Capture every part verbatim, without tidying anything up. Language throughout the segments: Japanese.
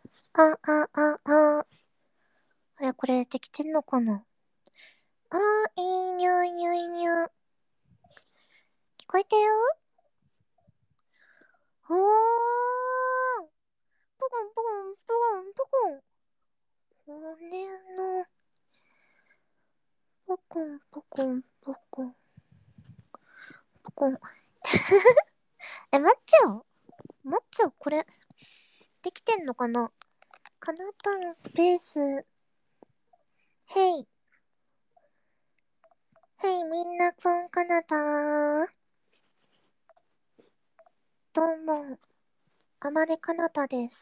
あ、あ、あ、あ。あれ、これできてんのかな。あー、いいにゃいにゃいにゃ。聞こえたよ。ほー。ポコンポコンポコンポコン。骨の、ポコンポコンポコンポコン。え、待っちゃう待っちゃうこれ、できてんのかな。カナタンスペース。ヘイ。ヘイ、みんなこんかなた。どうも、あまれかなたです。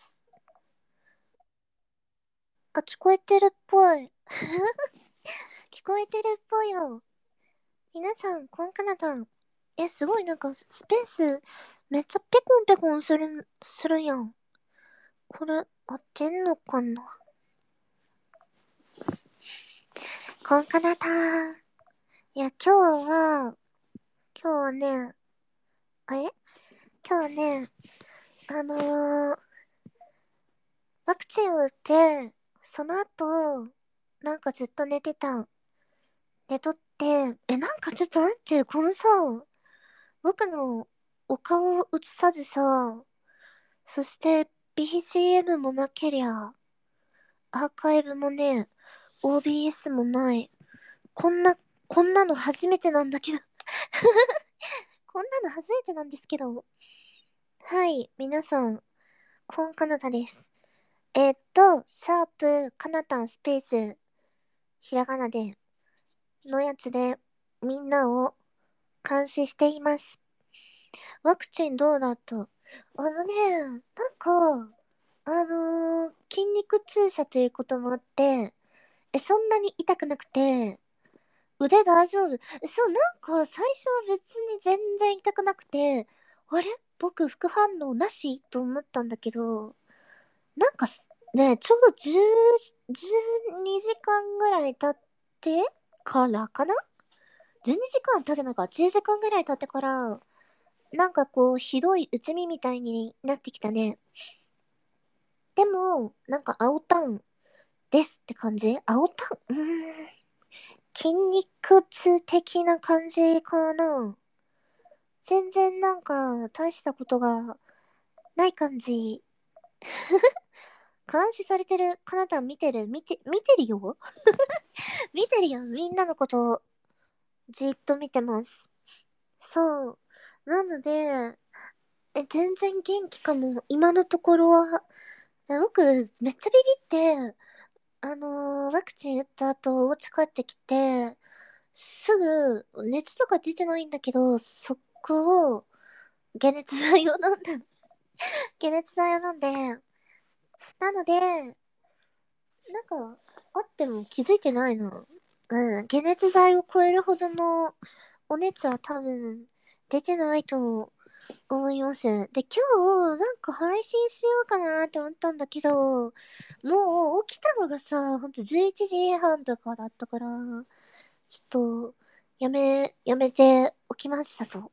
あ、聞こえてるっぽい。聞こえてるっぽいよ。皆さん、こんかなたん。え、すごい、なんか、スペース、めっちゃペコンペコンする、するやん。これ、合ってんのかな。こんかなたん。いや、今日は、今日はね、あれ今日はね、あのー、ワクチンを打って、その後、なんかずっと寝てた。寝とって、え、なんかちょっと待って、このさ、僕のお顔を映さずさ、そして ビージーエム もなけりゃ、アーカイブもね、オービーエス もない。こんな、こんなの初めてなんだけど。こんなの初めてなんですけど。はい、皆さん、コンカナダです。えーっと、シャープ、カナタンスペース、ひらがなで、のやつで、みんなを監視しています。ワクチンどうだった？あのね、なんか、あのー筋肉注射ということもあって、え、そんなに痛くなくて、腕大丈夫。そう、なんか最初は別に全然痛くなくて、あれ僕副反応なしと思ったんだけど、なんかすね、ちょうどじゅう、じゅうにじかんぐらい経ってからかな？ じゅうに 時間経ってないか、じゅうじかんぐらい経ってから、なんかこう、ひどい打ち身みたいになってきたね。でも、なんか青タンですって感じ。青タン、うーん。筋肉痛的な感じかな。全然なんか、大したことがない感じ。監視されてる。かなた見てる見て、見てるよ。見てるよ。みんなのことをじっと見てます。そう。なので、え、全然元気かも。今のところは。え僕、めっちゃビビって、あのーワクチン打った後、お家帰ってきて、すぐ、熱とか出てないんだけど、速攻、解熱剤を飲んだ。解熱剤を飲んで、なので、なんか、あっても気づいてないの。うん、解熱剤を超えるほどのお熱は多分出てないと思います。で、今日、なんか配信しようかなって思ったんだけど、もう起きたのがさ、ほんとじゅういちじはんとかだったから、ちょっと、やめ、やめておきましたと。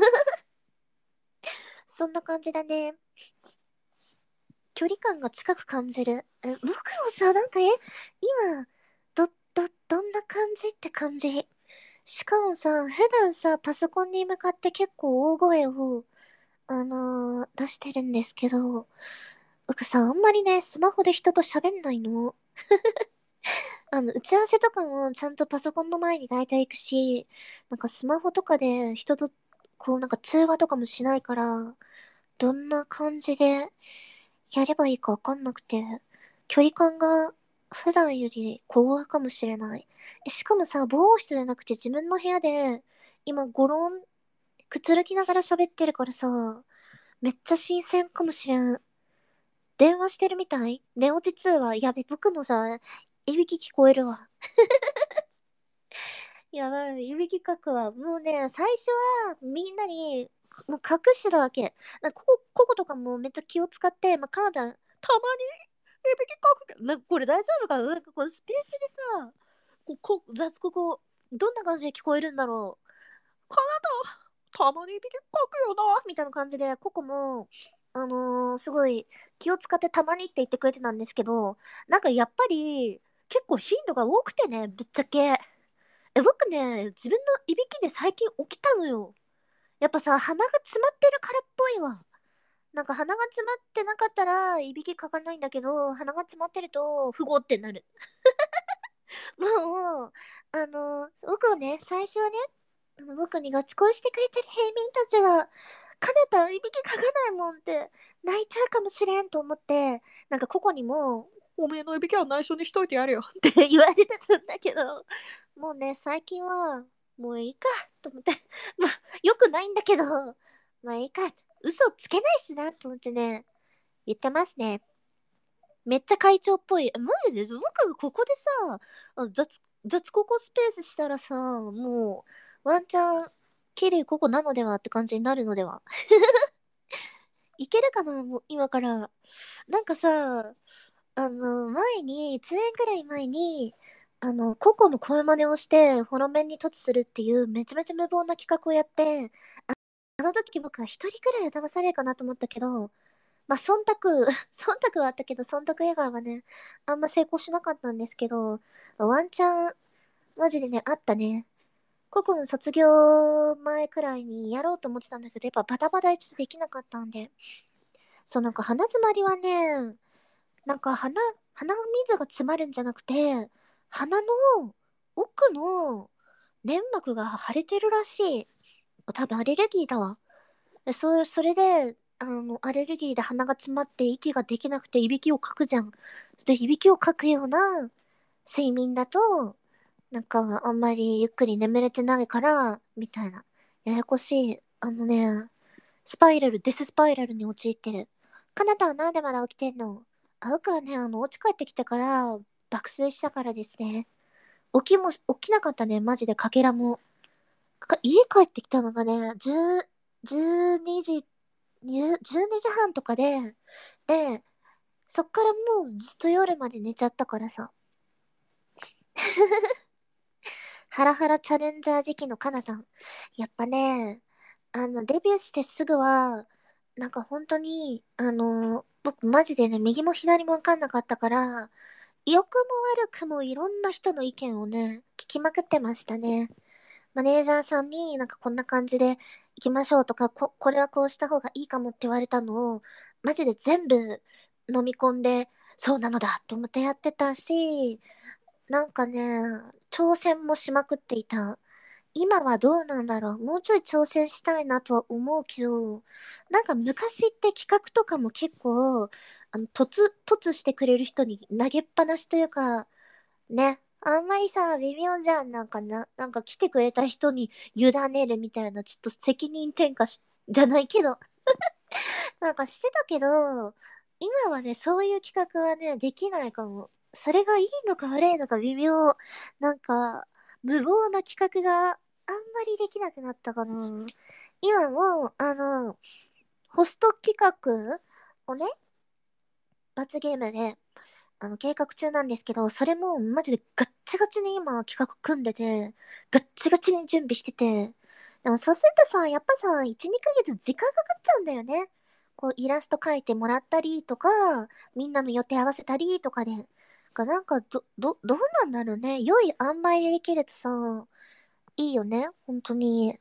そんな感じだね。距離感が近く感じる。え、僕もさ、なんか、え、今、ど、ど、どんな感じって感じ。しかもさ、普段さ、パソコンに向かって結構大声を、あのー出してるんですけど、僕さ、あんまりね、スマホで人と喋んないの。あの、打ち合わせとかもちゃんとパソコンの前に大体行くし、なんかスマホとかで人と、こうなんか通話とかもしないから、どんな感じでやればいいかわかんなくて、距離感が普段より怖かもしれない。えしかもさ、防音室じゃなくて自分の部屋で、今ゴロン、くつろぎながら喋ってるからさ、めっちゃ新鮮かもしれん。電話してるみたい寝落ち通話。やべ、僕のさ、いびき聞こえるわ。やばい、いびきかくわ。もうね、最初はみんなに、もう隠してたわけ。なんかここ、こことかもめっちゃ気を使って、まあ、カナダ、たまにいびきかくけど、なんかこれ大丈夫かな。なんかこのスペースでさ、ここ、雑ここ、どんな感じで聞こえるんだろう。カナダ、たまにいびきかくよな、みたいな感じで、ここも、 あのー、すごい気を使ってたまにって言ってくれてたんですけど、なんかやっぱり結構頻度が多くてね、ぶっちゃけ。え、僕ね、自分のいびきで最近起きたのよ。やっぱさ、鼻が詰まってるからっぽいわ。なんか鼻が詰まってなかったらいびきかかんないんだけど、鼻が詰まってると、不合ってなる。もう、あの、僕をね、最初はね、あの僕にガチ恋してくれてる平民たちは、かなたいびきかかないもんって泣いちゃうかもしれんと思って、なんかここにも、おめえのいびきは内緒にしといてやるよって言われてたんだけど、もうね、最近は、もういいかと思って、まあ、よくないんだけど、まあいいか、嘘つけないしなと思ってね、言ってますね。めっちゃ会長っぽい。マジで僕ここでさ、あの雑、雑ココスペースしたらさ、もう、ワンチャン、綺麗ここなのではって感じになるのでは。いけるかなもう今から。なんかさ、あの、前に、いちねんくらい前に、あの、ココの声真似をして、フォロメンに突するっていう、めちゃめちゃ無謀な企画をやって、あの時僕は一人くらい騙されるかなと思ったけど、まあ、忖度、忖度はあったけど、忖度以外はね、あんま成功しなかったんですけど、ワンチャン、マジでね、あったね。ココの卒業前くらいにやろうと思ってたんだけど、やっぱバタバタでちょっとできなかったんで。そう、なんか鼻詰まりはね、なんか鼻、鼻水が詰まるんじゃなくて、鼻の奥の粘膜が腫れてるらしい。多分アレルギーだわ。でそう、それで、あの、アレルギーで鼻が詰まって息ができなくていびきをかくじゃん。そしていびきをかくような睡眠だと、なんかあんまりゆっくり眠れてないから、みたいな。ややこしい。あのね、スパイラル、デススパイラルに陥ってる。カナダはなんでまだ起きてんの？あ、僕はね、あの、お家帰ってきてから爆睡したからですね。起きも、起きなかったね、マジでかけらも。か家帰ってきたのがね、じゅう、じゅうにじ、じゅうにじはんとかで、で、そっからもうずっと夜まで寝ちゃったからさ。ハラハラチャレンジャー時期のカナダン。やっぱね、あの、デビューしてすぐは、なんか本当に、あの、僕マジでね、右も左もわかんなかったから、良くも悪くもいろんな人の意見をね、聞きまくってましたね。マネージャーさんになんかこんな感じで行きましょうとか、こ、これはこうした方がいいかもって言われたのを、マジで全部飲み込んで、そうなのだと思ってやってたし、なんかね、挑戦もしまくっていた。今はどうなんだろう。もうちょい挑戦したいなとは思うけど、なんか昔って企画とかも結構、あの、突、突してくれる人に投げっぱなしというか、ね。あんまりさ、微妙じゃん。なんかな、なんか来てくれた人に委ねるみたいな、ちょっと責任転嫁し、じゃないけど、なんかしてたけど、今はね、そういう企画はね、できないかも。それがいいのか悪いのか微妙。なんか、無謀な企画があんまりできなくなったかな。今も、あの、ホスト企画をね、罰ゲームで、あの、計画中なんですけど、それもマジでガッチガチに今企画組んでて、ガッチガチに準備してて、でもそうするとさ、やっぱさ、いち、にかげつ時間かかっちゃうんだよね。こう、イラスト描いてもらったりとか、みんなの予定合わせたりとかで。がなんか、ど、ど、どうなんだろうね。良い塩梅でできるとさ、いいよね。本当に。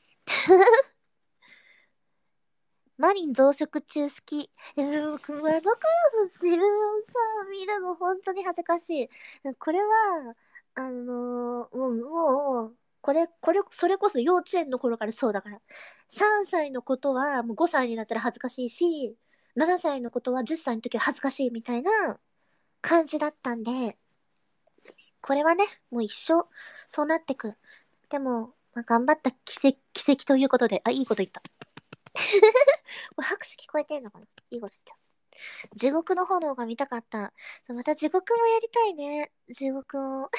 マリン増殖中好き。え、でも、僕、窓からの自分をさ、見るの本当に恥ずかしい。これは、あのーもう、もう、これ、これ、それこそ幼稚園の頃からそうだから。さんさいのことはもうごさいになったら恥ずかしいし、ななさいのことはじゅっさいの時は恥ずかしいみたいな感じだったんで、これはね、もう一生、そうなってく。でも、まあ、頑張った奇跡、奇跡ということで、あ、いいこと言った。これ拍手聞こえてんのかないいこと言った。地獄の炎が見たかった。また地獄もやりたいね。地獄を。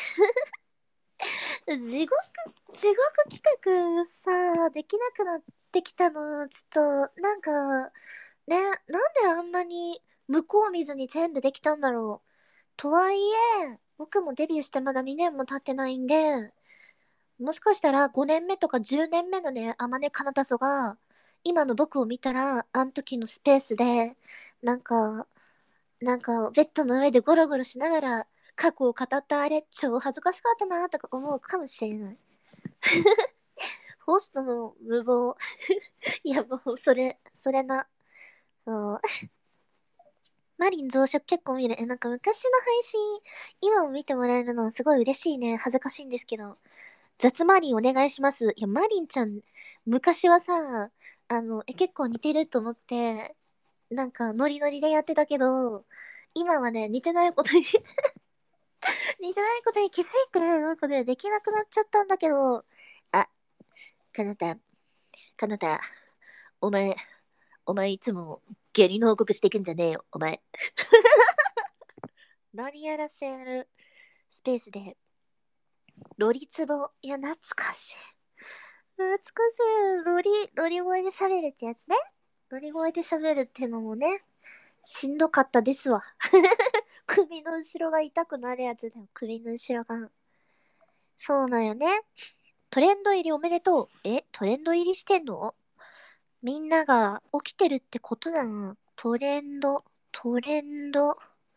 地獄、地獄企画さ、できなくなってきたの、ちょっと、なんか、ね、なんであんなに向こう見ずに全部できたんだろう。とはいえ、僕もデビューしてまだにねんも経ってないんで、もしかしたらごねんめとかじゅうねんめのね、あまねかなたそが、 今の僕を見たら、あの時のスペースで、なんか、なんか、ベッドの上でゴロゴロしながら、過去を語ったあれ、超恥ずかしかったなとか思うかもしれない。ホストの無謀。いや、もう、それ、それな。そう。マリン増殖結構見る。え、なんか昔の配信、今も見てもらえるのはすごい嬉しいね。恥ずかしいんですけど。雑マリンお願いします。いや、マリンちゃん、昔はさ、あの、え、結構似てると思って、なんか、ノリノリでやってたけど、今はね、似てないことに似てないことに気づいて、なんかね、できなくなっちゃったんだけど、あ、かなた、かなた、お前、お前いつも下痢の報告してくんじゃねえよ、お前。何やらせるスペースで、ロリツボ、いや、懐かしい。懐かしい。ロリ、ロリ声で喋るってやつね。ロリ声で喋るってのもね、しんどかったですわ。首の後ろが痛くなるやつだよ、首の後ろが。そうだよね。トレンド入りおめでとう。え、トレンド入りしてんの？みんなが起きてるってことだな。トレンド、トレンド。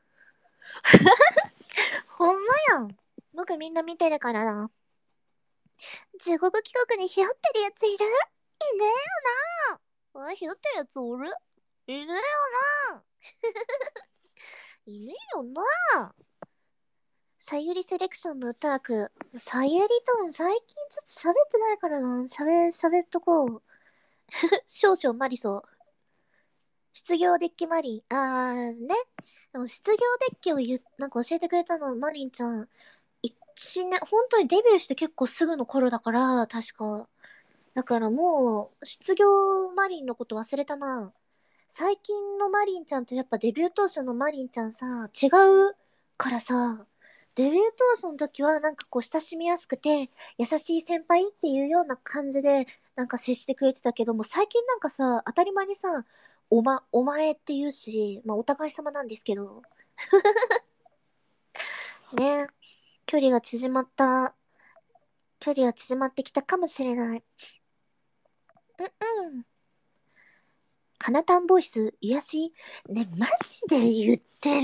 ほんまやん。僕みんな見てるからな。地獄企画にひよってるやついる？いねえよな。あ、ひよってるやつおる？いねえよな。いねえよな。さゆりセレクションの歌枠。さゆりとも最近ちょっと喋ってないからな。喋、喋っとこう。少々マリソ。失業デッキマリン。あーね。でも失業デッキを言う、なんか教えてくれたの、マリンちゃん。一年、本当にデビューして結構すぐの頃だから、確か。だからもう、失業マリンのこと忘れたな。最近のマリンちゃんとやっぱデビュー当初のマリンちゃんさ、違うからさ、デビュー当初の時はなんかこう親しみやすくて、優しい先輩っていうような感じでなんか接してくれてたけども、最近なんかさ、当たり前にさ、おま、お前って言うし、まあお互い様なんですけど、ね、距離が縮まった、距離が縮まってきたかもしれない。うんうん。カナタンボイス、癒しね、マジで言ってる？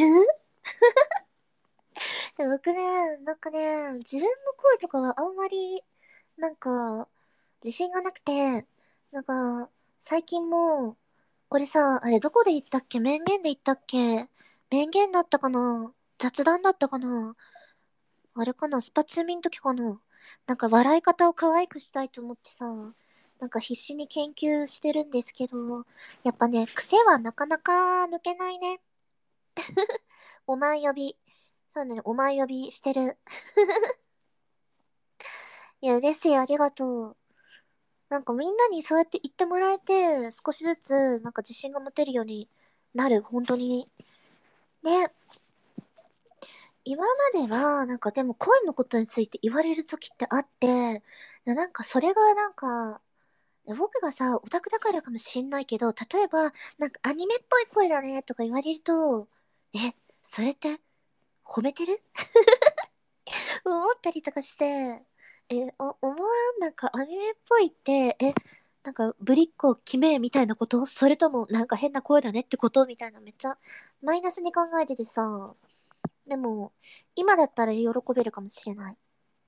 で僕ね、なんかね、自分の声とかがあんまり、なんか、自信がなくて、なんか、最近も、これさ、あれどこで言ったっけ？面言で言ったっけ？面言だったかな？雑談だったかな？あれかな？スパチューミの時かな？なんか笑い方を可愛くしたいと思ってさ、なんか必死に研究してるんですけど、やっぱね、癖はなかなか抜けないね。お前呼び。そうね、お前呼びしてる。いや、嬉しい、ありがとう。なんかみんなにそうやって言ってもらえて、少しずつなんか自信が持てるようになる、本当に。ね、今までは、なんかでも声のことについて言われる時ってあって、なんかそれがなんか、僕がさ、オタクだからかもしんないけど、例えば、なんかアニメっぽい声だねとか言われると、え、それって褒めてる？思ったりとかして、え、お、思わん？なんかアニメっぽいって、え、なんかぶりっ子決めみたいなこと？それともなんか変な声だねってこと？みたいなめっちゃマイナスに考えててさ、でも、今だったら喜べるかもしれない。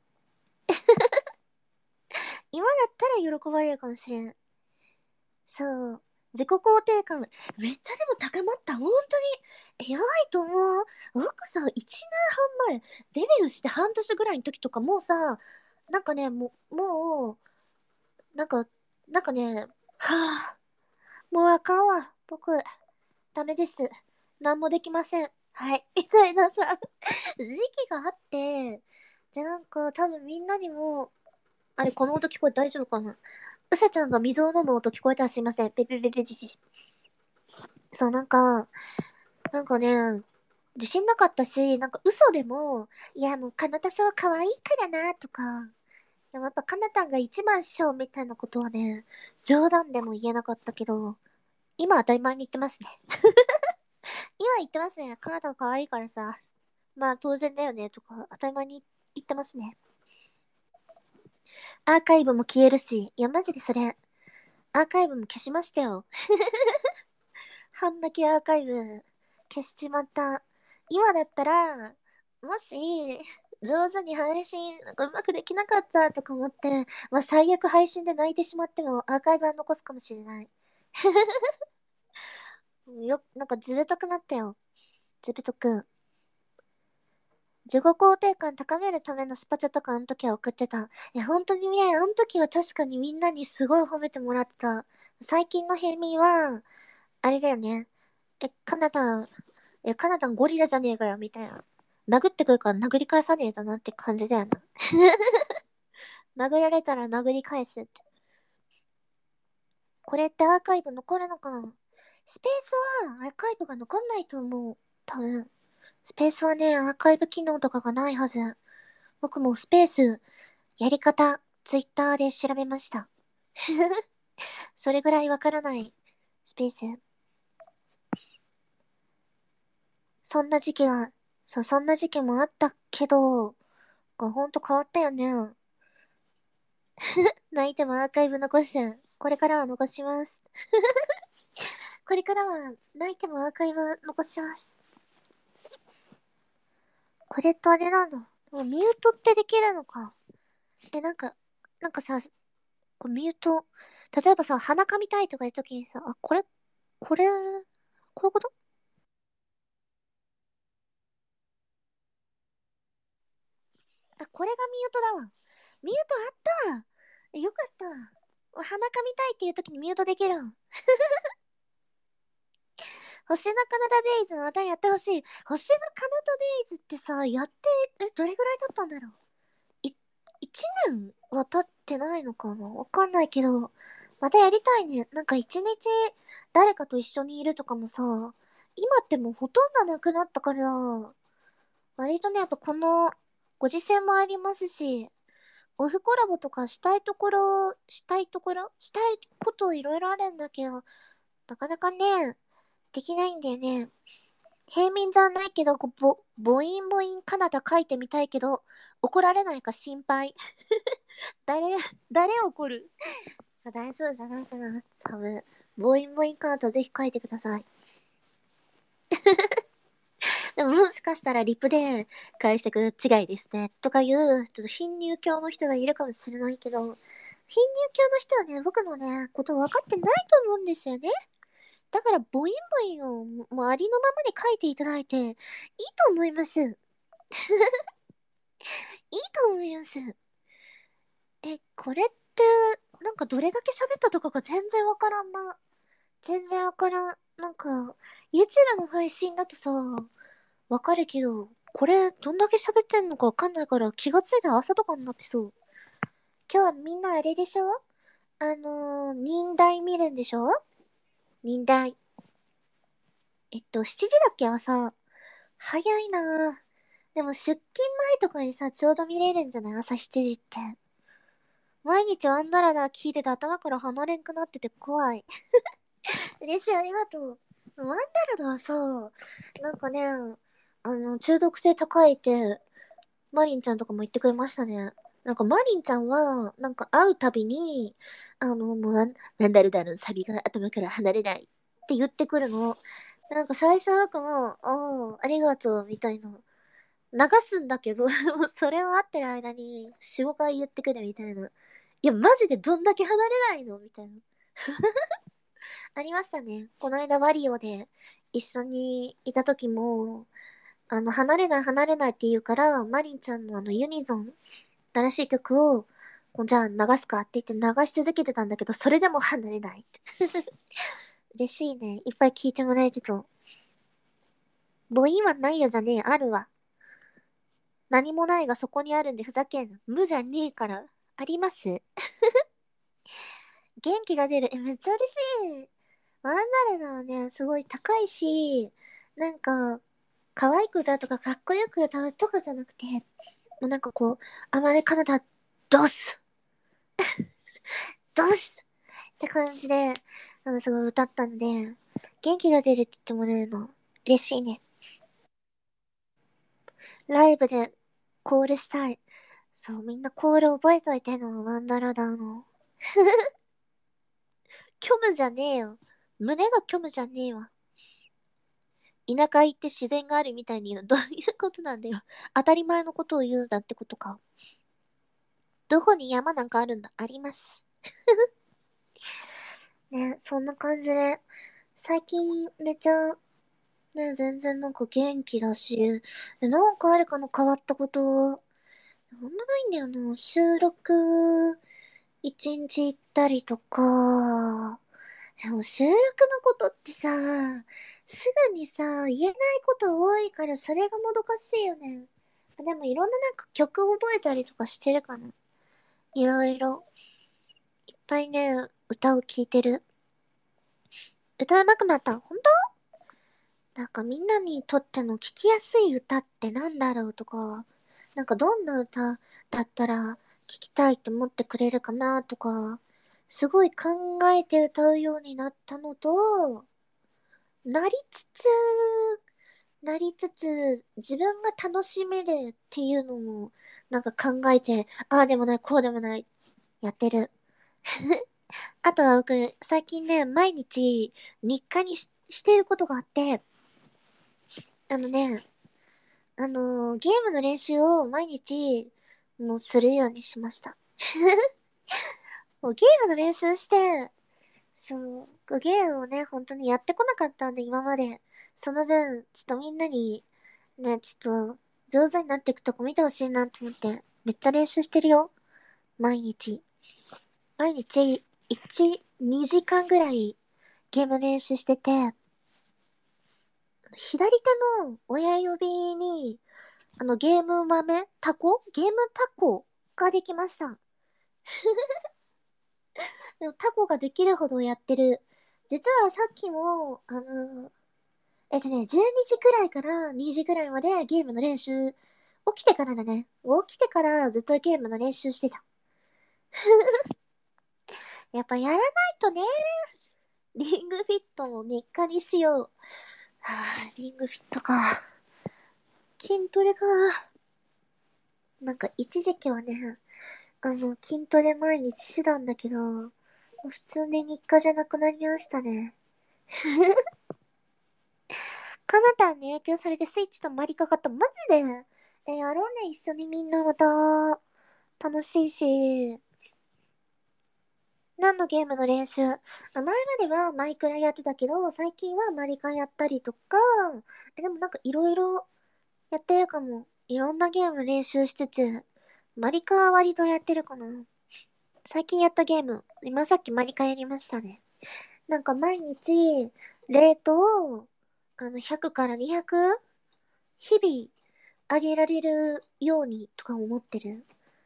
今だったら喜ばれるかもしれん。そう。自己肯定感、めっちゃでも高まった。本当に。やばいと思う。僕さ、いちねんはん前、デビューして半年ぐらいの時とかもうさ、なんかね、もう、もう、なんか、なんかね、はぁ、もうあかんわ。僕、ダメです。何もできません。はい。みたいなさ、時期があって、で、なんか、多分みんなにも、あれ、この音聞こえて大丈夫かな？うさちゃんが水を飲む音聞こえたらすいません。ペペペペペペ。そう、なんか、なんかね、自信なかったし、なんか嘘でも、いやもう、かなたさんは可愛いからな、とか、でもやっぱかなたんが一番師匠みたいなことはね、冗談でも言えなかったけど、今当たり前に言ってますね。今言ってますね。かなたん可愛いからさ、まあ当然だよね、とか、当たり前に言ってますね。アーカイブも消えるし、いやマジでそれ、 アーカイブも消しましたよ。半だけアーカイブ消しちまった。今だったら、もし、上手に配信、なんかうまくできなかったとか思って、まあ、最悪配信で泣いてしまってもアーカイブは残すかもしれない。よ、なんかずるとくなったよ。ずるとく。自己肯定感高めるためのスパチャとかあの時は送ってた。いや、本当にね、あの時は確かにみんなにすごい褒めてもらってた。最近のヘミは、あれだよね。え、カナダン、え、カナダンゴリラじゃねえかよ、みたいな。殴ってくるから殴り返さねえとなって感じだよな。殴られたら殴り返すって。これってアーカイブ残るのかな？スペースはアーカイブが残んないと思う。多分。スペースはね、アーカイブ機能とかがないはず。僕もスペース、やり方、ツイッターで調べました。それぐらいわからない。スペース。そんな時期が、そう、そんな時期もあったけど、ほんと変わったよね。泣いてもアーカイブ残す。これからは残します。これからは泣いてもアーカイブ残します。これとあれなんだ。もうミュートってできるのか。え、なんか、なんかさ、こうミュート、例えばさ、鼻かみたいとかいうときにさ、あ、これ、これ、こういうこと？あ、これがミュートだわ。ミュートあったわ。え、よかったわ。鼻かみたいっていうときにミュートできるわ。星のカナダデイズまたやってほしい。星のカナダデイズってさ、やって、え、どれぐらい経ったんだろう。い、一年は経ってないのかな、わかんないけど、またやりたいね。なんか一日誰かと一緒にいるとかもさ、今ってもうほとんどなくなったから、割とね、やっぱこのご時世もありますし、オフコラボとかしたいところ、したいところしたいこといろいろあるんだけど、なかなかね、できないんだよね。平民じゃないけど、こうぼ、ボインボインカナダ書いてみたいけど、怒られないか心配。誰、誰怒る？大丈夫じゃないかな、多分。ボインボインカナダぜひ書いてください。でももしかしたらリプで解釈違いですね。とかいう、ちょっと貧乳教の人がいるかもしれないけど、貧乳教の人はね、僕のね、こと分かってないと思うんですよね。だから、ボインボインをもうありのままで書いていただいて、いいと思います。いいと思います。え、これって、なんかどれだけ喋ったとかが全然わからんな。全然わからん。なんか、ユーチューブ の配信だとさ、わかるけど、これどんだけ喋ってんのかわかんないから気がついたら朝とかになってそう。今日はみんなあれでしょ？あのー、忍耐見るんでしょ？忍耐。えっと、しちじだっけ朝。早いなぁ。でも出勤前とかにさ、ちょうど見れるんじゃない？朝しちじって。毎日ワンダラダー聞いてて頭から離れんくなってて怖い。嬉しい、ありがとう。ワンダラダーさ、なんかね、あの、中毒性高いって、マリンちゃんとかも言ってくれましたね。なんかマリンちゃんは、なんか会うたびに、あの、もうなん、なんだるだのサビが頭から離れないって言ってくるの。なんか最初なんかもう、ああ、ありがとう、みたいな。流すんだけど、もうそれを会ってる間によん、ごかい言ってくるみたいな。いや、マジでどんだけ離れないのみたいな。ありましたね。この間ワリオで一緒にいた時も、あの、離れない離れないって言うから、マリンちゃんのあのユニゾン、新しい曲を、こうじゃあ流すかって言って流し続けてたんだけど、それでも離れない。嬉しいね。いっぱい聞いてもらえると。母音はないよじゃねえ、あるわ。何もないがそこにあるんでふざけんな。無じゃねえから。あります。元気が出る。え、めっちゃ嬉しい。ワンダルナはね、すごい高いし、なんか、可愛く歌うとかかっこよく歌うとかじゃなくて、もうなんかこう、あまりカナダ、ドスドスって感じで、あの、すごい歌ったんで、元気が出るって言ってもらえるの、嬉しいね。ライブでコールしたい。そう、みんなコール覚えといての、ワンダラダーの。 虚無じゃねえよ。胸が虚無じゃねえわ。田舎行って自然があるみたいに言うのどういうことなんだよ。当たり前のことを言うんだってことか。どこに山なんかあるんだ？あります。ね、そんな感じで、最近めっちゃ、ね、全然なんか元気だし、えなんかあるかな変わったこと。あんまないんだよな。収録、一日行ったりとか、でも収録のことってさ、すぐにさ、言えないこと多いからそれがもどかしいよね。あでもいろんななんか曲覚えたりとかしてるかな。いろいろ。いっぱいね、歌を聴いてる。歌うまくなった。本当なんかみんなにとっての聴きやすい歌ってなんだろうとか、なんかどんな歌だったら聴きたいって思ってくれるかなとか、すごい考えて歌うようになったのと、なりつつ、なりつつ、自分が楽しめるっていうのも、なんか考えて、ああでもない、こうでもない、やってる。あとは僕、最近ね、毎日日課にししてることがあって、あのね、あのーゲームの練習を毎日、もうするようにしました。もうゲームの練習して、そう、ゲームをね、本当にやってこなかったんで、今まで。その分、ちょっとみんなに、ね、ちょっと、上手になっていくとこ見てほしいなと思って、めっちゃ練習してるよ。毎日。毎日、いち、にじかんぐらいゲーム練習してて、左手の親指に、あの、ゲーム豆タコゲームタコができました。でもタコができるほどやってる。実はさっきも、あの、えっとね、じゅうにじくらいからにじくらいまでゲームの練習、起きてからだね。起きてからずっとゲームの練習してた。やっぱやらないとね、リングフィットも日課にしよう。はぁ、リングフィットか。筋トレか。なんか一時期はね、あの、筋トレ毎日してたんだけど、普通に日課じゃなくなりましたね。カナタンに影響されてスイッチとマリカかった。マジでえ、やろうね、一緒にみんなまた。楽しいし。何のゲームの練習あ前まではマイクラやってたけど、最近はマリカやったりとか、え、でもなんかいろいろやってるかも。いろんなゲーム練習しつつ、マリカは割とやってるかな。最近やったゲーム、今さっきマリカやりましたね。なんか毎日、レートを、あの、ひゃくからにひゃく、日々、上げられるようにとか思ってる。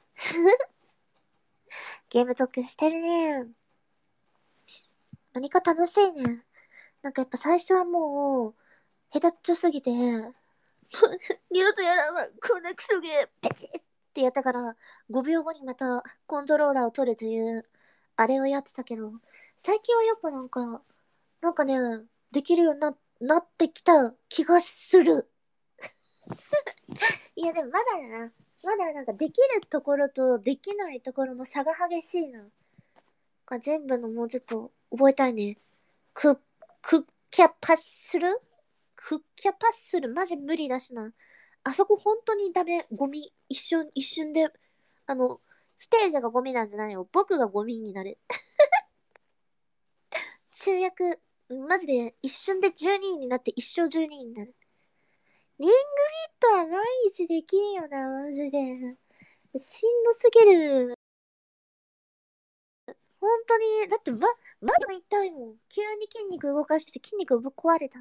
ゲーム特してるね。何か楽しいね。なんかやっぱ最初はもう、下手っちょすぎて、二度とやらんわ、こんなクソゲー、ペチッってやったから、ごびょうごにまたコントローラーを取るという、あれをやってたけど、最近はやっぱなんか、なんかね、できるようにな、なってきた気がする。いやでもまだだな。まだなんかできるところとできないところの差が激しいな。か全部のもうちょっと覚えたいね。ク、クキャパするクキャパするマジ無理だしな。あそこ本当にダメ。ゴミ。一瞬、一瞬で、あの、ステージがゴミなんじゃないよ。僕がゴミになる。集約、マジで一瞬でじゅうにいになって一生じゅうにいになる。リングフィットは毎日できんよな、マジで。しんどすぎる。本当に、だってば、バが痛いもん。急に筋肉動かして筋肉ぶっ壊れた。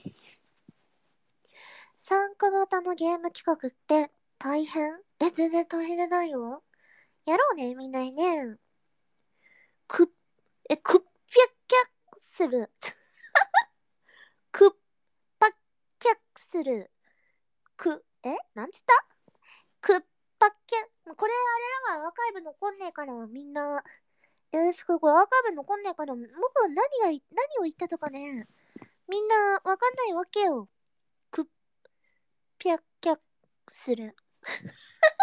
参加型のゲーム企画って大変え、全然大変じゃないよ。やろうね、みんなにね。く、え、くっぴゃきゃする。くっぱきゃする。く、えなんつったくっぱきゃ、これあれらが若い部残んねえから、みんな。よろしく、これ若い部残んねえから、僕は何がい、何を言ったとかね。みんなわかんないわけよ。くっぴゃきゃする。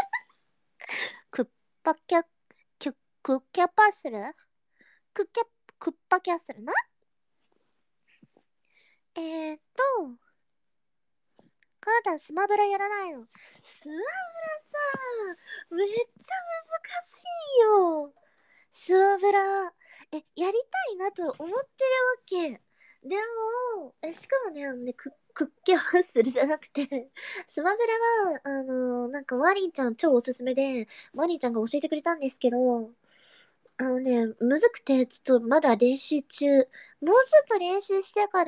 くっぱきゃ、きゅ、くっきゃぱするくっきゃ、 クッパキャッスルな。えーっと、カータンスマブラやらないの？スマブラさ、めっちゃ難しいよ。スマブラ、え、やりたいなと思ってるわけ。でも、え、しかもね、あのね、ク、クッキャハッスルじゃなくて、スマブラは、あのなんかマリンちゃん超おすすめで、マリンちゃんが教えてくれたんですけど、あのね、むずくて、ちょっとまだ練習中。もうちょっと練習してから、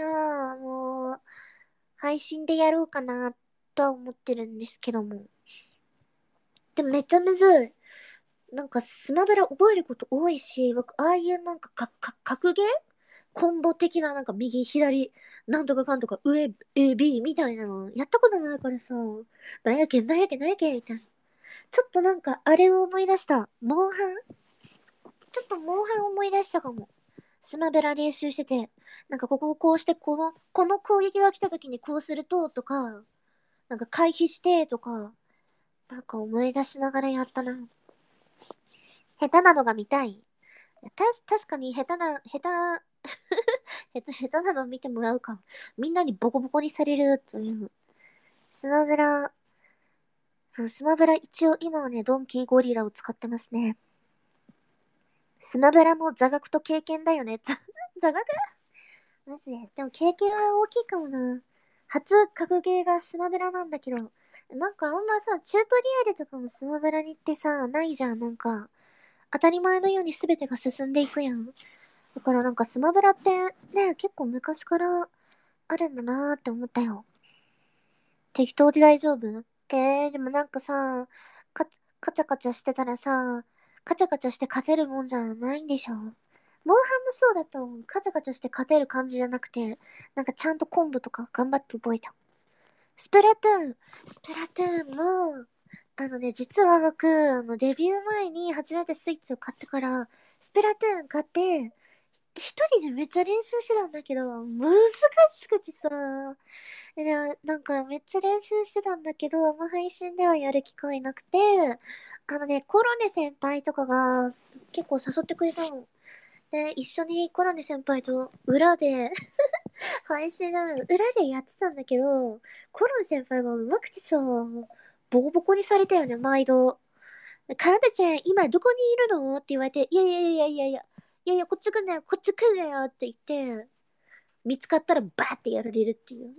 もう、配信でやろうかな、とは思ってるんですけども。でもめっちゃむずい。なんかスマブラ覚えること多いし、僕、ああいうなんかか、か、格ゲーコンボ的ななんか右、左、なんとかかんとか、上、A、B みたいなの、やったことないからさ、なんやけん、なんやけん、なんやけん、みたいな。ちょっとなんか、あれを思い出した。モンハンちょっとモンハン思い出したかも。スマブラ練習してて、なんかここをこうして、この、この攻撃が来た時にこうすると、とか、なんか回避して、とか、なんか思い出しながらやったな。下手なのが見たい。た、確かに下手な、下手な、下手、下手なの見てもらうか。みんなにボコボコにされるという。スマブラ、そう、スマブラ一応今はね、ドンキーゴリラを使ってますね。スマブラも座学と経験だよね。座、座学マジで。でも経験は大きいかもな。初格ゲーがスマブラなんだけど、なんかあんまさ、チュートリアルとかもスマブラにってさ、ないじゃん。なんか、当たり前のように全てが進んでいくやん。だからなんかスマブラってね、結構昔からあるんだなーって思ったよ。適当で大丈夫？えー、でもなんかさ、か、カチャカチャしてたらさ、カチャカチャして勝てるもんじゃないんでしょ？モンハンもそうだと思う。カチャカチャして勝てる感じじゃなくて、なんかちゃんとコンボとか頑張って覚えた。スプラトゥーン、スプラトゥーンも、あのね、実は僕、あの、デビュー前に初めてスイッチを買ってから、スプラトゥーン買って、一人でめっちゃ練習してたんだけど、難しくてさ、いや、なんかめっちゃ練習してたんだけど、あんま配信ではやる機会なくて、あのね、コロネ先輩とかが結構誘ってくれたの。で、一緒にコロネ先輩と裏で配信なの裏でやってたんだけど、コロネ先輩がうまくてさ、ボコボコにされたよね、毎度。かなでちゃん、今どこにいるのって言われて、いやいやいやいやいや、いやいや、こっち来んなよ、こっち来んなよって言って、見つかったらバーってやられるっていう。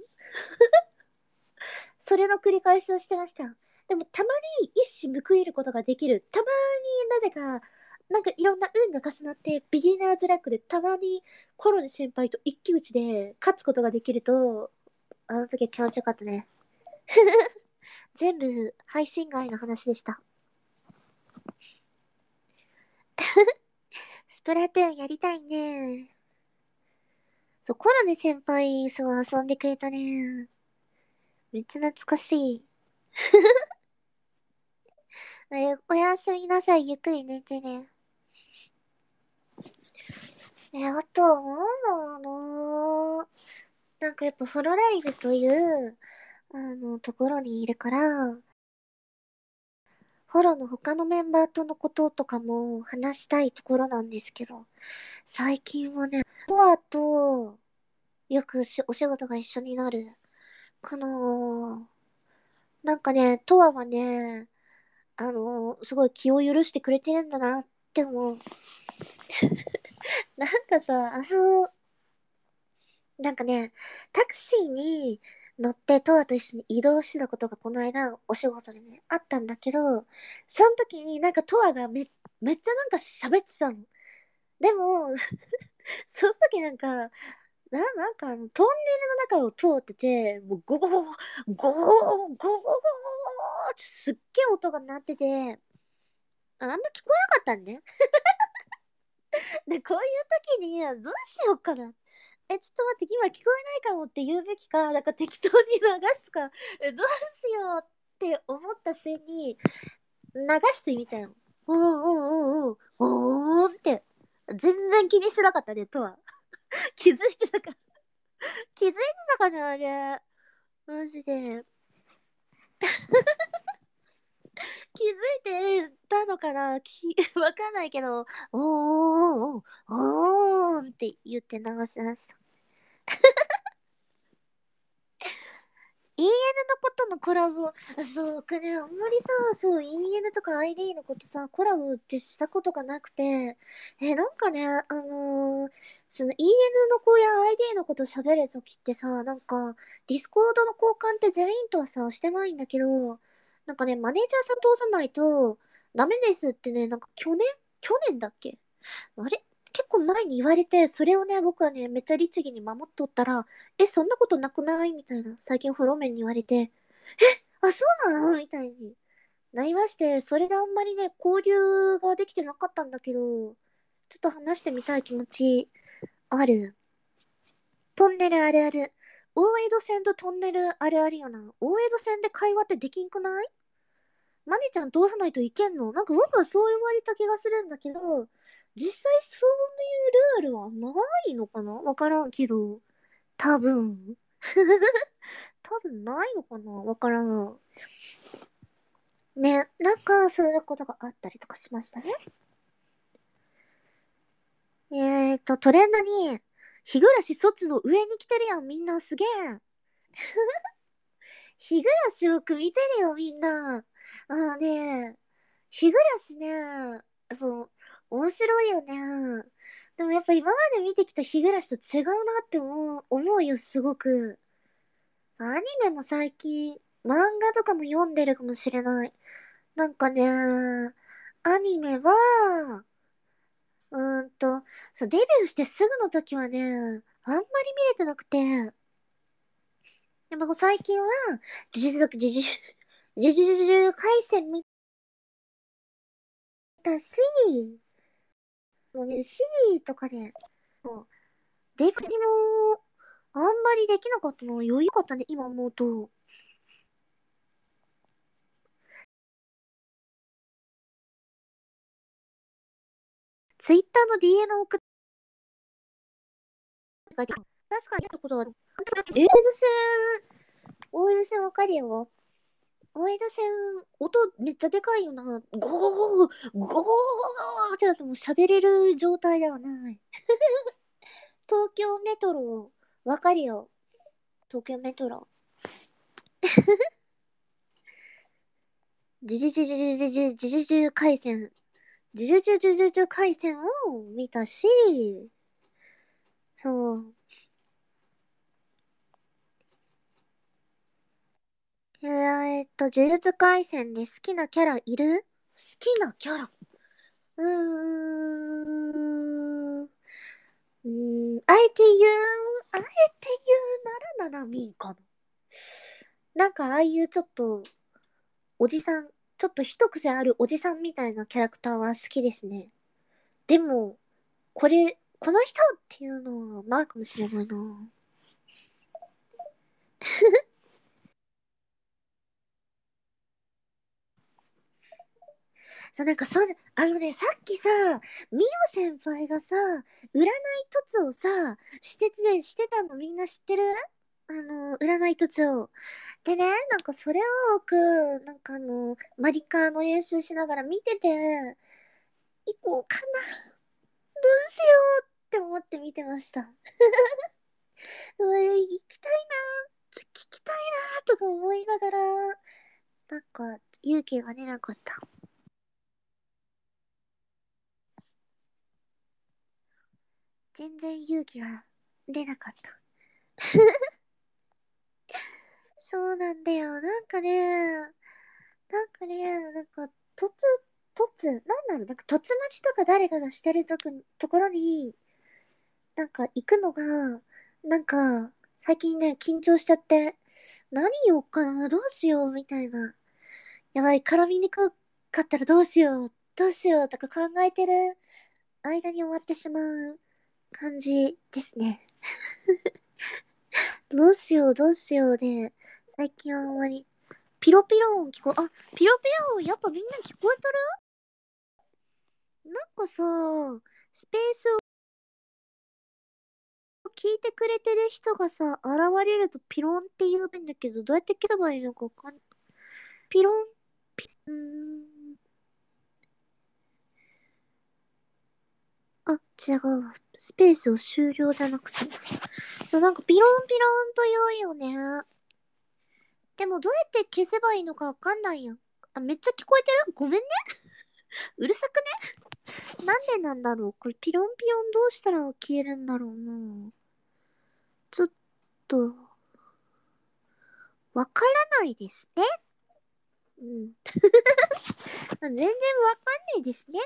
それの繰り返しをしてました。でもたまに一矢報いることができる。たまになぜか、なんかいろんな運が重なって、ビギナーズラックでたまにコロネ先輩と一騎打ちで勝つことができると、あの時は気持ちよかったね。全部配信外の話でした。スプラトゥーンやりたいね。そう、コロネ先輩、そう、遊んでくれたね。めっちゃ懐かしい。え、おやすみなさい。ゆっくり寝てね。え、あとはなんだろうな。なんかやっぱホロライブという、あの、ところにいるから、ホロの他のメンバーとのこととかも話したいところなんですけど、最近はね、トアとよくしお仕事が一緒になる。かなぁ。なんかね、トアはね、あの、すごい気を許してくれてるんだなって思う。なんかさ、あの、なんかね、タクシーに乗ってトアと一緒に移動してたことがこの間お仕事でね、あったんだけど、その時になんかトアがめ、めっちゃなんか喋ってたの。でも、その時なんか、な、なんかあの、トンネルの中を通ってて、もうゴゴゴゴ、ゴゴゴゴゴゴゴゴってすっげえ音が鳴ってて、ああんま聞こえなかったんね。で、こういう時に、どうしようかな。え、ちょっと待って、今聞こえないかもって言うべきか、なんか適当に流すか、え、どうしようって思った末に、流してみたよ。おーおーおーおーおーって。全然気にしてなかったね、とは。気づいてたか、気づいてたかな、あれ。マジで。気づいてたのかなきわかんないけど、おーおーおーおーおーって言って流しました。イーエヌ のことのコラボ、そうかね、あんまりさ、そう、イーエヌ とか アイディー のことさ、コラボってしたことがなくて、え、なんかね、あのーその イーエヌ の子や アイディー のこと喋るときってさ、なんか、ディスコードの交換って全員とはさ、してないんだけど、なんかね、マネージャーさん通さないと、ダメですってね、なんか去年去年だっけあれ結構前に言われて、それをね、僕はね、めっちゃ律儀に守っとったら、え、そんなことなくないみたいな、最近フロメンに言われて、え、あ、そうなのみたいになりまして、それであんまりね、交流ができてなかったんだけど、ちょっと話してみたい気持ちある。トンネルあるある。大江戸線とトンネルあるあるよな。大江戸線で会話ってできんくない？マネちゃん通さないといけんの？なんか僕はそう言われた気がするんだけど、実際そういうルールはないのかな？わからんけど。多分。多分ないのかな？わからん。ね、なんかそういうことがあったりとかしましたね。えーと、トレンドに、日暮らし卒の上に来てるやん、みんなすげえ。日暮らしよく見てるよ、みんな。あのね、日暮らしね、やっぱ面白いよね。でもやっぱ今まで見てきた日暮らしと違うなって思う、思うよ、すごく。アニメも最近、漫画とかも読んでるかもしれない。なんかね、アニメは、うーんと、そう、デビューしてすぐの時はね、あんまり見れてなくて、でも最近は、呪術、呪術、呪術廻戦見たし、もうね、シリとかで、もう、デビューも、あんまりできなかったの余裕かったね、今思うと。ツイッターの ディーエム 送って書いて、確かにやったことある。エイド戦、オイル戦わかるよ。オイル戦、音めっちゃでかいよな。ゴゴゴゴゴ、ゴゴゴゴゴってなってもう喋れる状態ではない。東京メトロ、わかるよ。東京メトロ。ジジジジジジジジジジ回線。ジジジジジジ回線を見たし、そう。えーっと、呪術廻戦で好きなキャラいる？好きなキャラ、うーん。うーん。あえて言う、あえて言うならななみんかな。なんかああいうちょっと、おじさん、ちょっと一癖あるおじさんみたいなキャラクターは好きですね。でも、これ、この人っていうのはないかもしれないな。そう、なんかそう、あのね、さっきさ、みお先輩がさ、占い凸をさ、してて、してたのみんな知ってる？あの、占い凸を。でね、なんかそれを僕、なんかあの、マリカーの練習しながら見てて、行こうかな、どうしようって思って見てました。うわ、行きたいな、聞きたいなとか思いながら、なんか勇気が出なかった。全然勇気が出なかった。そうなんだよ。なんかね、なんかね、なんか、突、突、なんだろう、なんか、突待ちとか誰かがしてるとこ、ところに、なんか行くのが、なんか、最近ね、緊張しちゃって、何言おうかな、どうしよう、みたいな。やばい、絡みにくかったらどうしよう、どうしよう、とか考えてる間に終わってしまう感じですね。どうしよう、どうしようで、最近はあんまり、ピロピロ音聞こえ、あ、ピロピロ音やっぱみんな聞こえとる？なんかさ、スペースを聞いてくれてる人がさ、現れるとピロンって言うんだけど、どうやって消せばいいのかわかんない。ピロン、ピ、うーん。 あ、違うわ。スペースを終了じゃなくて。そう、なんかピロンピロンと言うよね。でもどうやって消せばいいのかわかんないやん。あ、めっちゃ聞こえてる？ごめんね。うるさくね？なんでなんだろう？これピロンピロンどうしたら消えるんだろうな。ちょっと、わからないですね。うん。全然わかんないですね。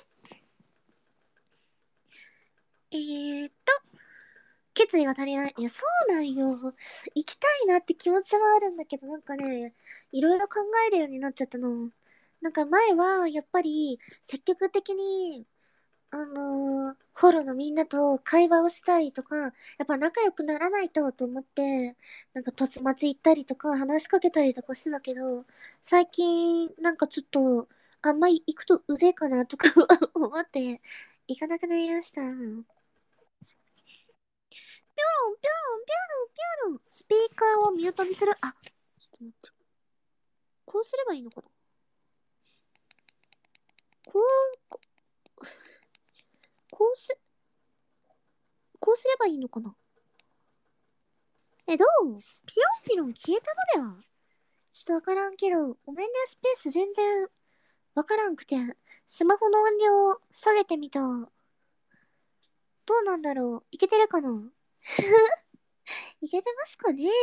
えーっと、決意が足りない。いや、そうなんよ。行きたいなって気持ちはあるんだけど、なんかね、いろいろ考えるようになっちゃったの。なんか前は、やっぱり、積極的に、あのーフォローのみんなと会話をしたりとか、やっぱ仲良くならないとと思って、なんか突待行ったりとか話しかけたりとかしてたけど、最近なんかちょっと、あんまり行くとうぜえかなとか思って、行かなくなりました。ぴょろんぴょろんぴょろんぴょろん。スピーカーをミュートにする。あ、ちょっと待って。こうすればいいのかな？こう、ここうす、こうすればいいのかな？え、どう？ピロンピロン消えたのでは？ちょっとわからんけど、ごめんね、スペース全然わからんくて、スマホの音量下げてみた。どうなんだろう？いけてるかな？いけてますかね？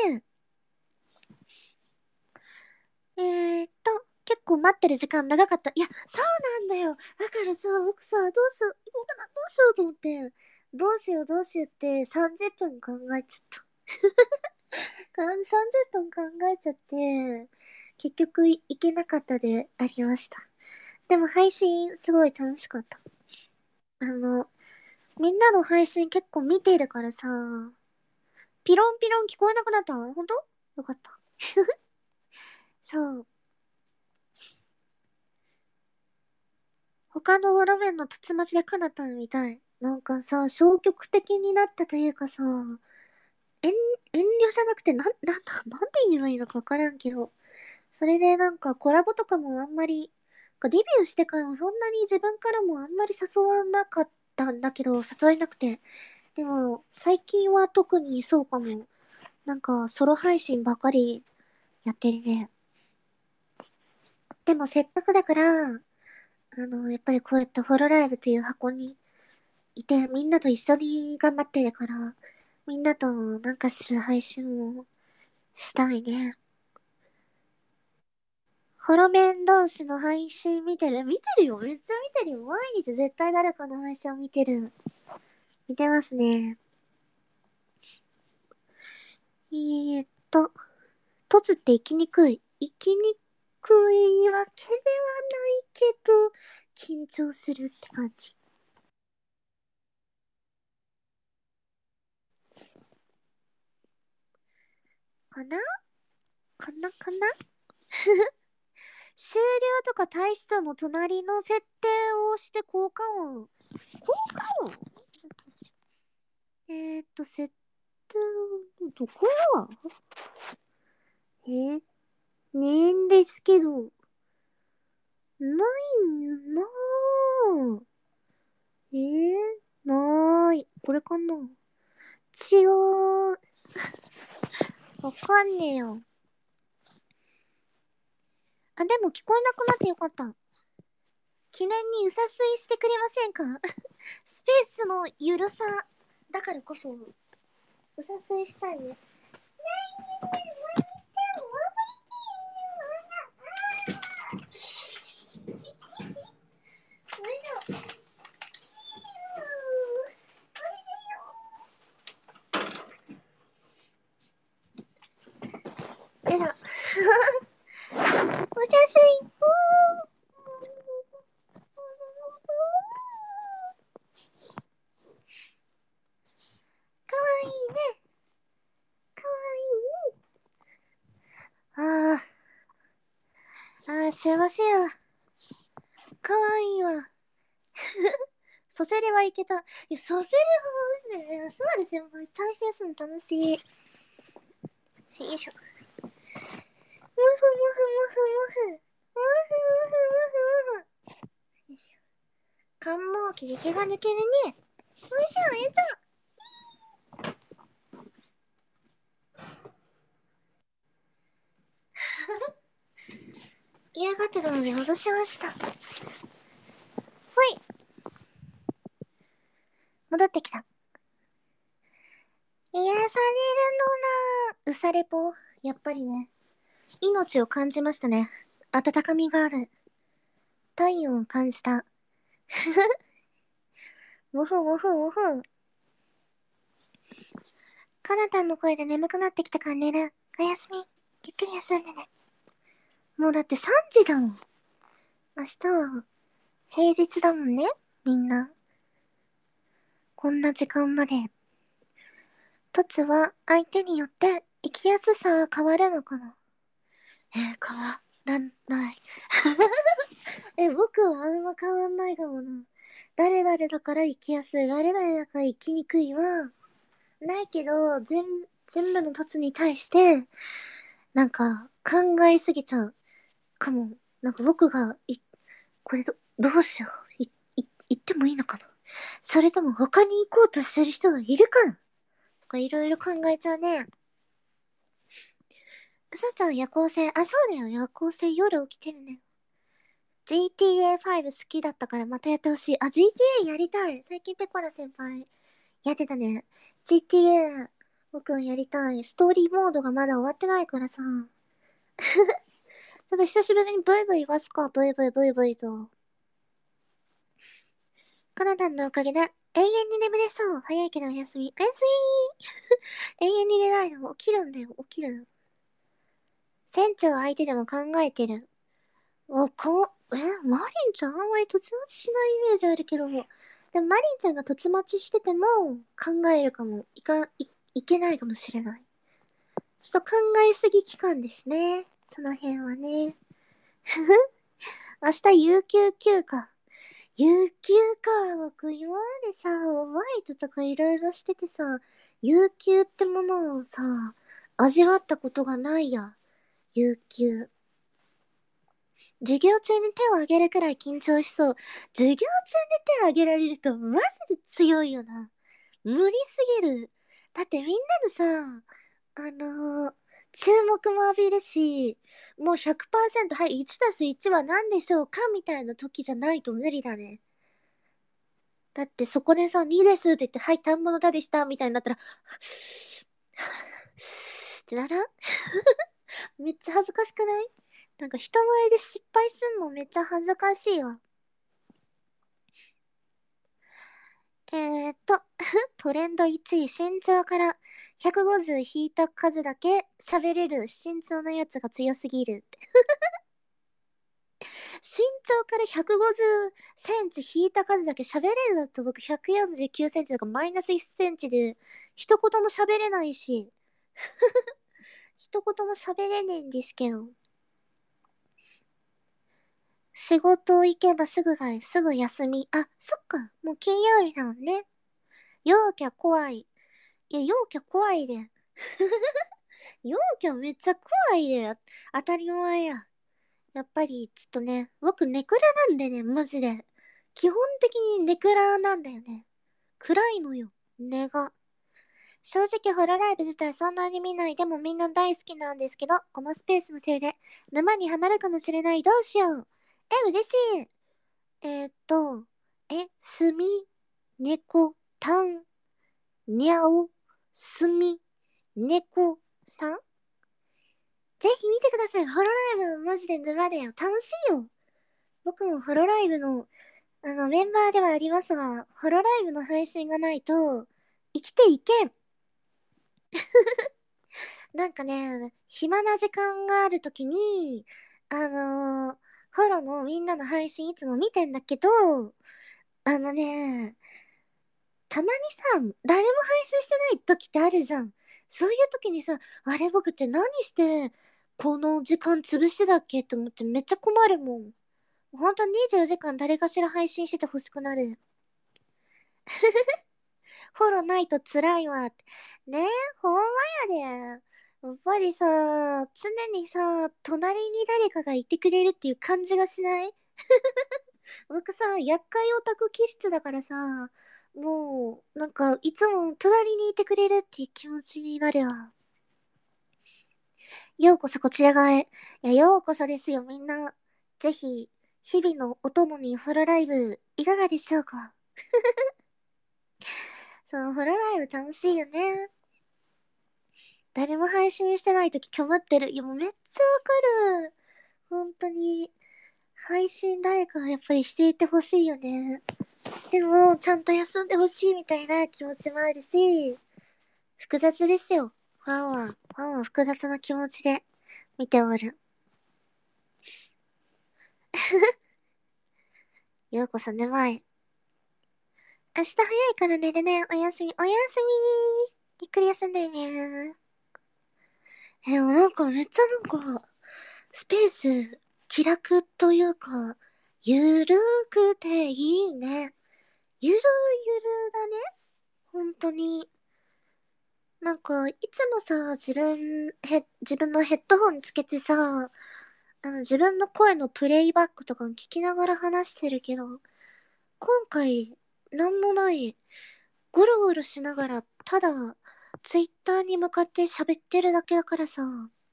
えーっと、結構待ってる時間長かった。いや、そうなんだよ。だからさ、僕さ、どうしよう、行こうかな、どうしようと思って、どうしようどうしようってさんじゅっぷん考えちゃった。かんさんじゅっぷん考えちゃって、結局い行けなかったでありました。でも配信すごい楽しかった。あの、みんなの配信結構見てるからさ、ピロンピロン聞こえなくなった？ほんと？よかった。そう。他の方面の竜巻でかなったみたい。なんかさ、消極的になったというかさ、遠、遠慮じゃなくて、なん、なんだ、なんて言えばいいのかわからんけど、それでなんかコラボとかもあんまり、デビューしてからもそんなに自分からもあんまり誘わなかったんだけど、誘えなくて。でも、最近は特にそうかも。なんか、ソロ配信ばかりやってるね。でも、せっかくだから、あの、やっぱりこうやってホロライブという箱にいて、みんなと一緒に頑張ってるから、みんなとなんかする配信をしたいね。ホロメン同士の配信見てる？見てるよ。めっちゃ見てるよ。毎日絶対誰かの配信を見てる。見てますね。えーっと、凸って生きにくい。生きにくいわけではないけど、緊張するって感じ。かなかなかな終了とか退出の隣の設定をして効果音。効果音えーっと、設定、どこやえー、ねえんですけど、ないんなぁ。えー、なーい。これかな？違う。わかんねえよ。あ、でも聞こえなくなってよかった。記念にうさすいしてくれませんか？スペースのゆるさだからこそ、うさすいしたいね。よいしょ。お写真。かわいいね。かわいいね。ああ、ああ、幸せや。かわいいわ。そせれはいけた。いや、そせれはマジでね、すまる先輩、対戦するの楽しい。よいしょ。むふむふむふむふ。むふむふむふむふ。よいしょ。寒毛期で毛が抜けるね。 よいしょよいしょ。嫌がってたので戻しました。ほい。戻ってきた。癒されるのなうされぽ。やっぱりね。命を感じましたね。温かみがある。体温を感じた。ウフウフウフ。カナタンの声で眠くなってきたから寝る。おやすみ。ゆっくり休んでね。もうだってさんじだもん。明日は平日だもんね。みんな。こんな時間まで。凸は相手によって生きやすさは変わるのかな。えー、変わらない。え、僕はあんま変わんないかもな。誰々だから生きやすい、誰々だから生きにくいは、ないけど、全、全部の凸に対して、なんか、考えすぎちゃうかも。なんか僕が、い、これど、どうしよう。い、い、言ってもいいのかな。それとも他に行こうとしてる人がいるかなとかいろいろ考えちゃうね。うさちゃん夜行性、あ、そうだよ、夜行性夜起きてるね。ジーティーエーファイブ 好きだったからまたやってほしい。あ、ジーティーエー やりたい。最近ペコラ先輩やってたね。ジーティーエー 僕もやりたい。ストーリーモードがまだ終わってないからさ。ちょっと久しぶりにブイブイ言わすか。ブイブイブイブイと。カナダンのおかげで永遠に眠れそう。早いけどおやすみ。おやすみー。永遠に寝ないの。起きるんだよ。起きる。船長相手でも考えてる。わ、かわ、え、マリンちゃんあんまり突待ちしないイメージあるけど、でもマリンちゃんが突待ちしてても考えるかも。いか、い、いけないかもしれない。ちょっと考えすぎ期間ですね。その辺はね。明日有給休暇。有給か。僕今までさ、ホワイトとかいろいろしててさ、有給ってものをさ、味わったことがないや。有給。授業中に手を挙げるくらい緊張しそう。授業中に手を挙げられるとマジで強いよな。無理すぎる。だってみんなのさ、あのー注目も浴びるし、もうひゃくパーセント、はい、いちたすいちは何でしょうかみたいな時じゃないと無理だね。だってそこでさ、にですって言って、はい、単物だでした、みたいになったら、ってならんめっちゃ恥ずかしくない？なんか人前で失敗すんのめっちゃ恥ずかしいわ。えーっと、トレンドいちい、身長からひゃくごじゅう引いた数だけ喋れる身長のやつが強すぎるって。身長からひゃくごじゅっセンチ引いた数だけ喋れるだと僕ひゃくよんじゅうきゅうセンチとかマイナスいっセンチで一言も喋れないし、一言も喋れねえんですけど。仕事行けばすぐが、すぐ休み。あ、そっか。もう金曜日だもんね。陽キャ怖い。いや、陽キャ怖いで。陽キャめっちゃ怖いで。当たり前や。やっぱり、ちょっとね、僕ネクラなんでね、マジで。基本的にネクラなんだよね。暗いのよ。根が。正直ホロライブ自体そんなに見ないでもみんな大好きなんですけど、このスペースのせいで沼にはまるかもしれない。どうしよう。え、嬉しい。えー、っと、え、すみ、猫、たん、にゃお、すみ、猫さんぜひ見てください。ホロライブマジで沼だよ。楽しいよ。僕もホロライブの、あの、メンバーではありますが、ホロライブの配信がないと、生きていけん。なんかね、暇な時間があるときに、あのー、ホロのみんなの配信いつも見てんだけど、あのね、たまにさ、誰も配信してない時ってあるじゃん。そういう時にさ、あれ僕って何して、この時間潰してたっけって思ってめっちゃ困るもん。ほんとにじゅうよじかん誰かしら配信してて欲しくなる。フォローないと辛いわって。ねえ、ほんまやで。やっぱりさ、常にさ、隣に誰かがいてくれるっていう感じがしない？僕さ、厄介オタク気質だからさ、 もう、なんか、いつも隣にいてくれるっていう気持ちになるわ。ようこそこちら側へ。いや、ようこそですよ、みんな。ぜひ、日々のお供にホロライブ、いかがでしょうか？そう、ホロライブ楽しいよね。誰も配信してないとき困ってる。いや、もうめっちゃわかる。本当に。配信誰かやっぱりしていてほしいよね。でも、ちゃんと休んでほしいみたいな気持ちもあるし、複雑ですよ。ファンは、ファンは複雑な気持ちで見ておる。ようこそ眠い。明日早いから寝るね。おやすみ、おやすみ。ゆっくり休んでね。え、でもなんかめっちゃなんか、スペース、気楽というか、ゆるくていいね。ゆるゆるだね。本当に。なんか、いつもさ、自分、へ、自分のヘッドホンつけてさ、あの、自分の声のプレイバックとか聞きながら話してるけど、今回、なんもない。ゴロゴロしながら、ただ、ツイッターに向かって喋ってるだけだからさ、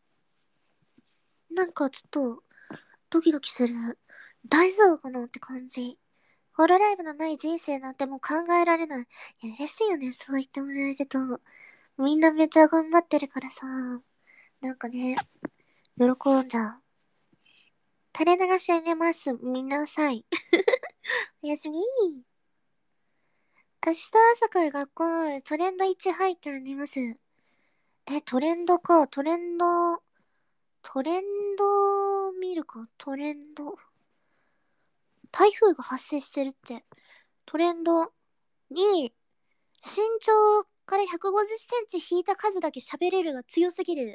なんかちょっと、ドキドキする。大丈夫かなって感じ。ホロライブのない人生なんてもう考えられない。いや、嬉しいよね、そう言ってもらえると。みんなめっちゃ頑張ってるからさ、なんかね、喜んじゃう。垂れ流しあげます。みんなさい。おやすみ。明日朝から学校なのでトレンドいち入ったら寝ます。え、トレンドか。トレンド、トレンド見るか。トレンド。台風が発生してるって。トレンドに、身長からひゃくごじゅっセンチ引いた数だけ喋れるが強すぎる。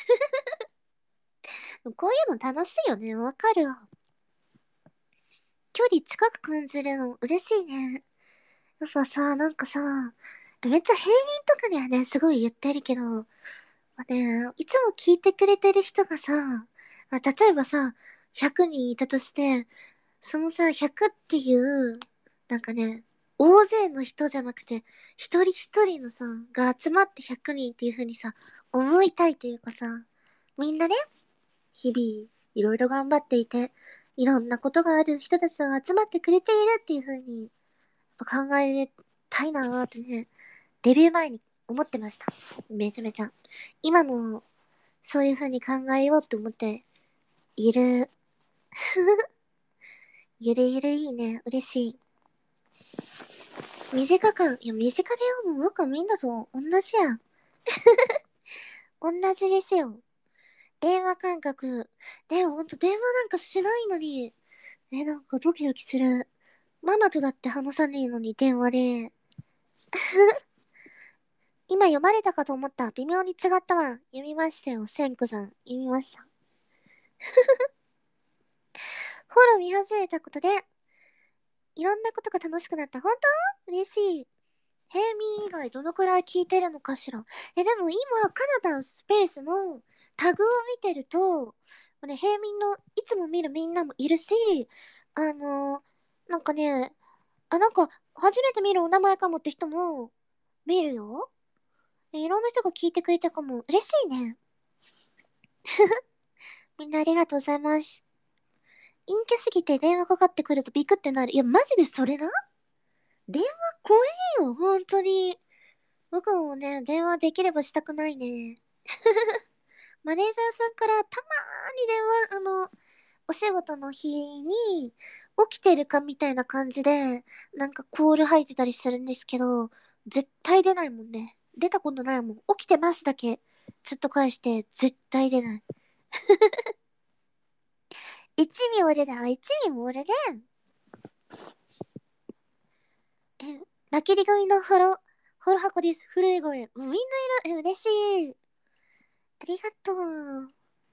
こういうの楽しいよね。わかるわ。距離近く感じるの嬉しいね。やっぱさ、なんかさ、めっちゃ平民とかにはね、すごい言ってるけど、まあね、いつも聞いてくれてる人がさ、まあ、例えばさ、ひゃくにんいたとして、そのさ、ひゃくっていう、なんかね、大勢の人じゃなくて、一人一人のさ、が集まってひゃくにんっていう風にさ、思いたいというかさ、みんなね、日々、いろいろ頑張っていて、いろんなことがある人たちが集まってくれているっていう風に、考えたいなーってね、デビュー前に思ってました。めちゃめちゃ。今も、そういう風に考えようって思っている。ゆるゆるいいね。嬉しい。短か、いや、短だよ。もう僕はみんなと同じやん。同じですよ。電話感覚。でもほんと電話なんかしないのに、え、なんかドキドキする。ママとだって話さねえのに電話で。今読まれたかと思った。微妙に違ったわ。読みましたよ。シェンクさん。読みました。フォロー見始めたことで、いろんなことが楽しくなった。本当嬉しい。平民以外どのくらい聞いてるのかしら。え、でも今、カナダンスペースのタグを見てると、ね、平民のいつも見るみんなもいるし、あの、なんかね、あ、なんか、初めて見るお名前かもって人も見るよ。えいろんな人が聞いてくれたかも。嬉しいね。みんなありがとうございます。陰キャすぎて電話かかってくるとビクってなる。いや、マジでそれな。電話怖いよ、本当に。僕もね、電話できればしたくないね。マネージャーさんからたまーに電話、あの、お仕事の日に起きてるかみたいな感じで、なんかコール入ってたりするんですけど、絶対出ないもんね。出たことないもん。起きてますだけ。ずっと返して、絶対出ない。一味俺だ、一味も俺で。え、泣きり組のホロ、ホロ箱です。古い声。もうみんないる。え、嬉しい。ありがとう。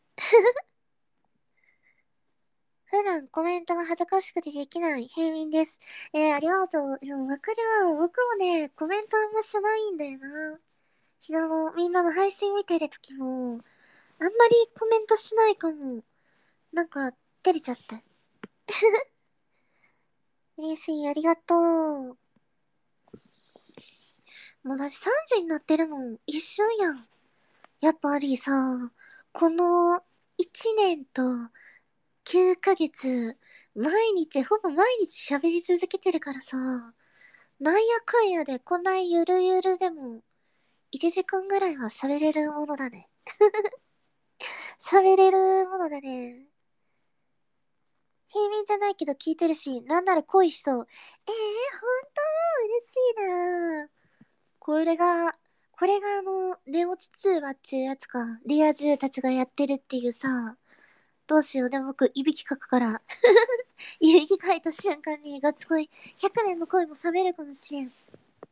普段コメントが恥ずかしくてできない平民です。えー、ありがとう。でもわかるわ。僕もね、コメントあんましないんだよな。昨日みんなの配信見てる時も、あんまりコメントしないかも。なんか、照れちゃった。嬉しい、ありがとう。 もうだってさんじになってるもん。一緒やん。やっぱりさ、このいちねんときゅうかげつ、毎日、ほぼ毎日喋り続けてるからさ、なんやかんやでこんなゆるゆるでも、いちじかんぐらいは喋れるものだね。喋れるものだね。平民じゃないけど聞いてるし、なんなら濃い人。ええー、ほんと嬉しいなぁ。これが、これがあの、寝落ち通話っちゅうやつか。リア充たちがやってるっていうさ。どうしよう。でも僕、いびきかくから。いびきかいた瞬間にガチ恋、ひゃくねんの恋も冷めるかもしれん。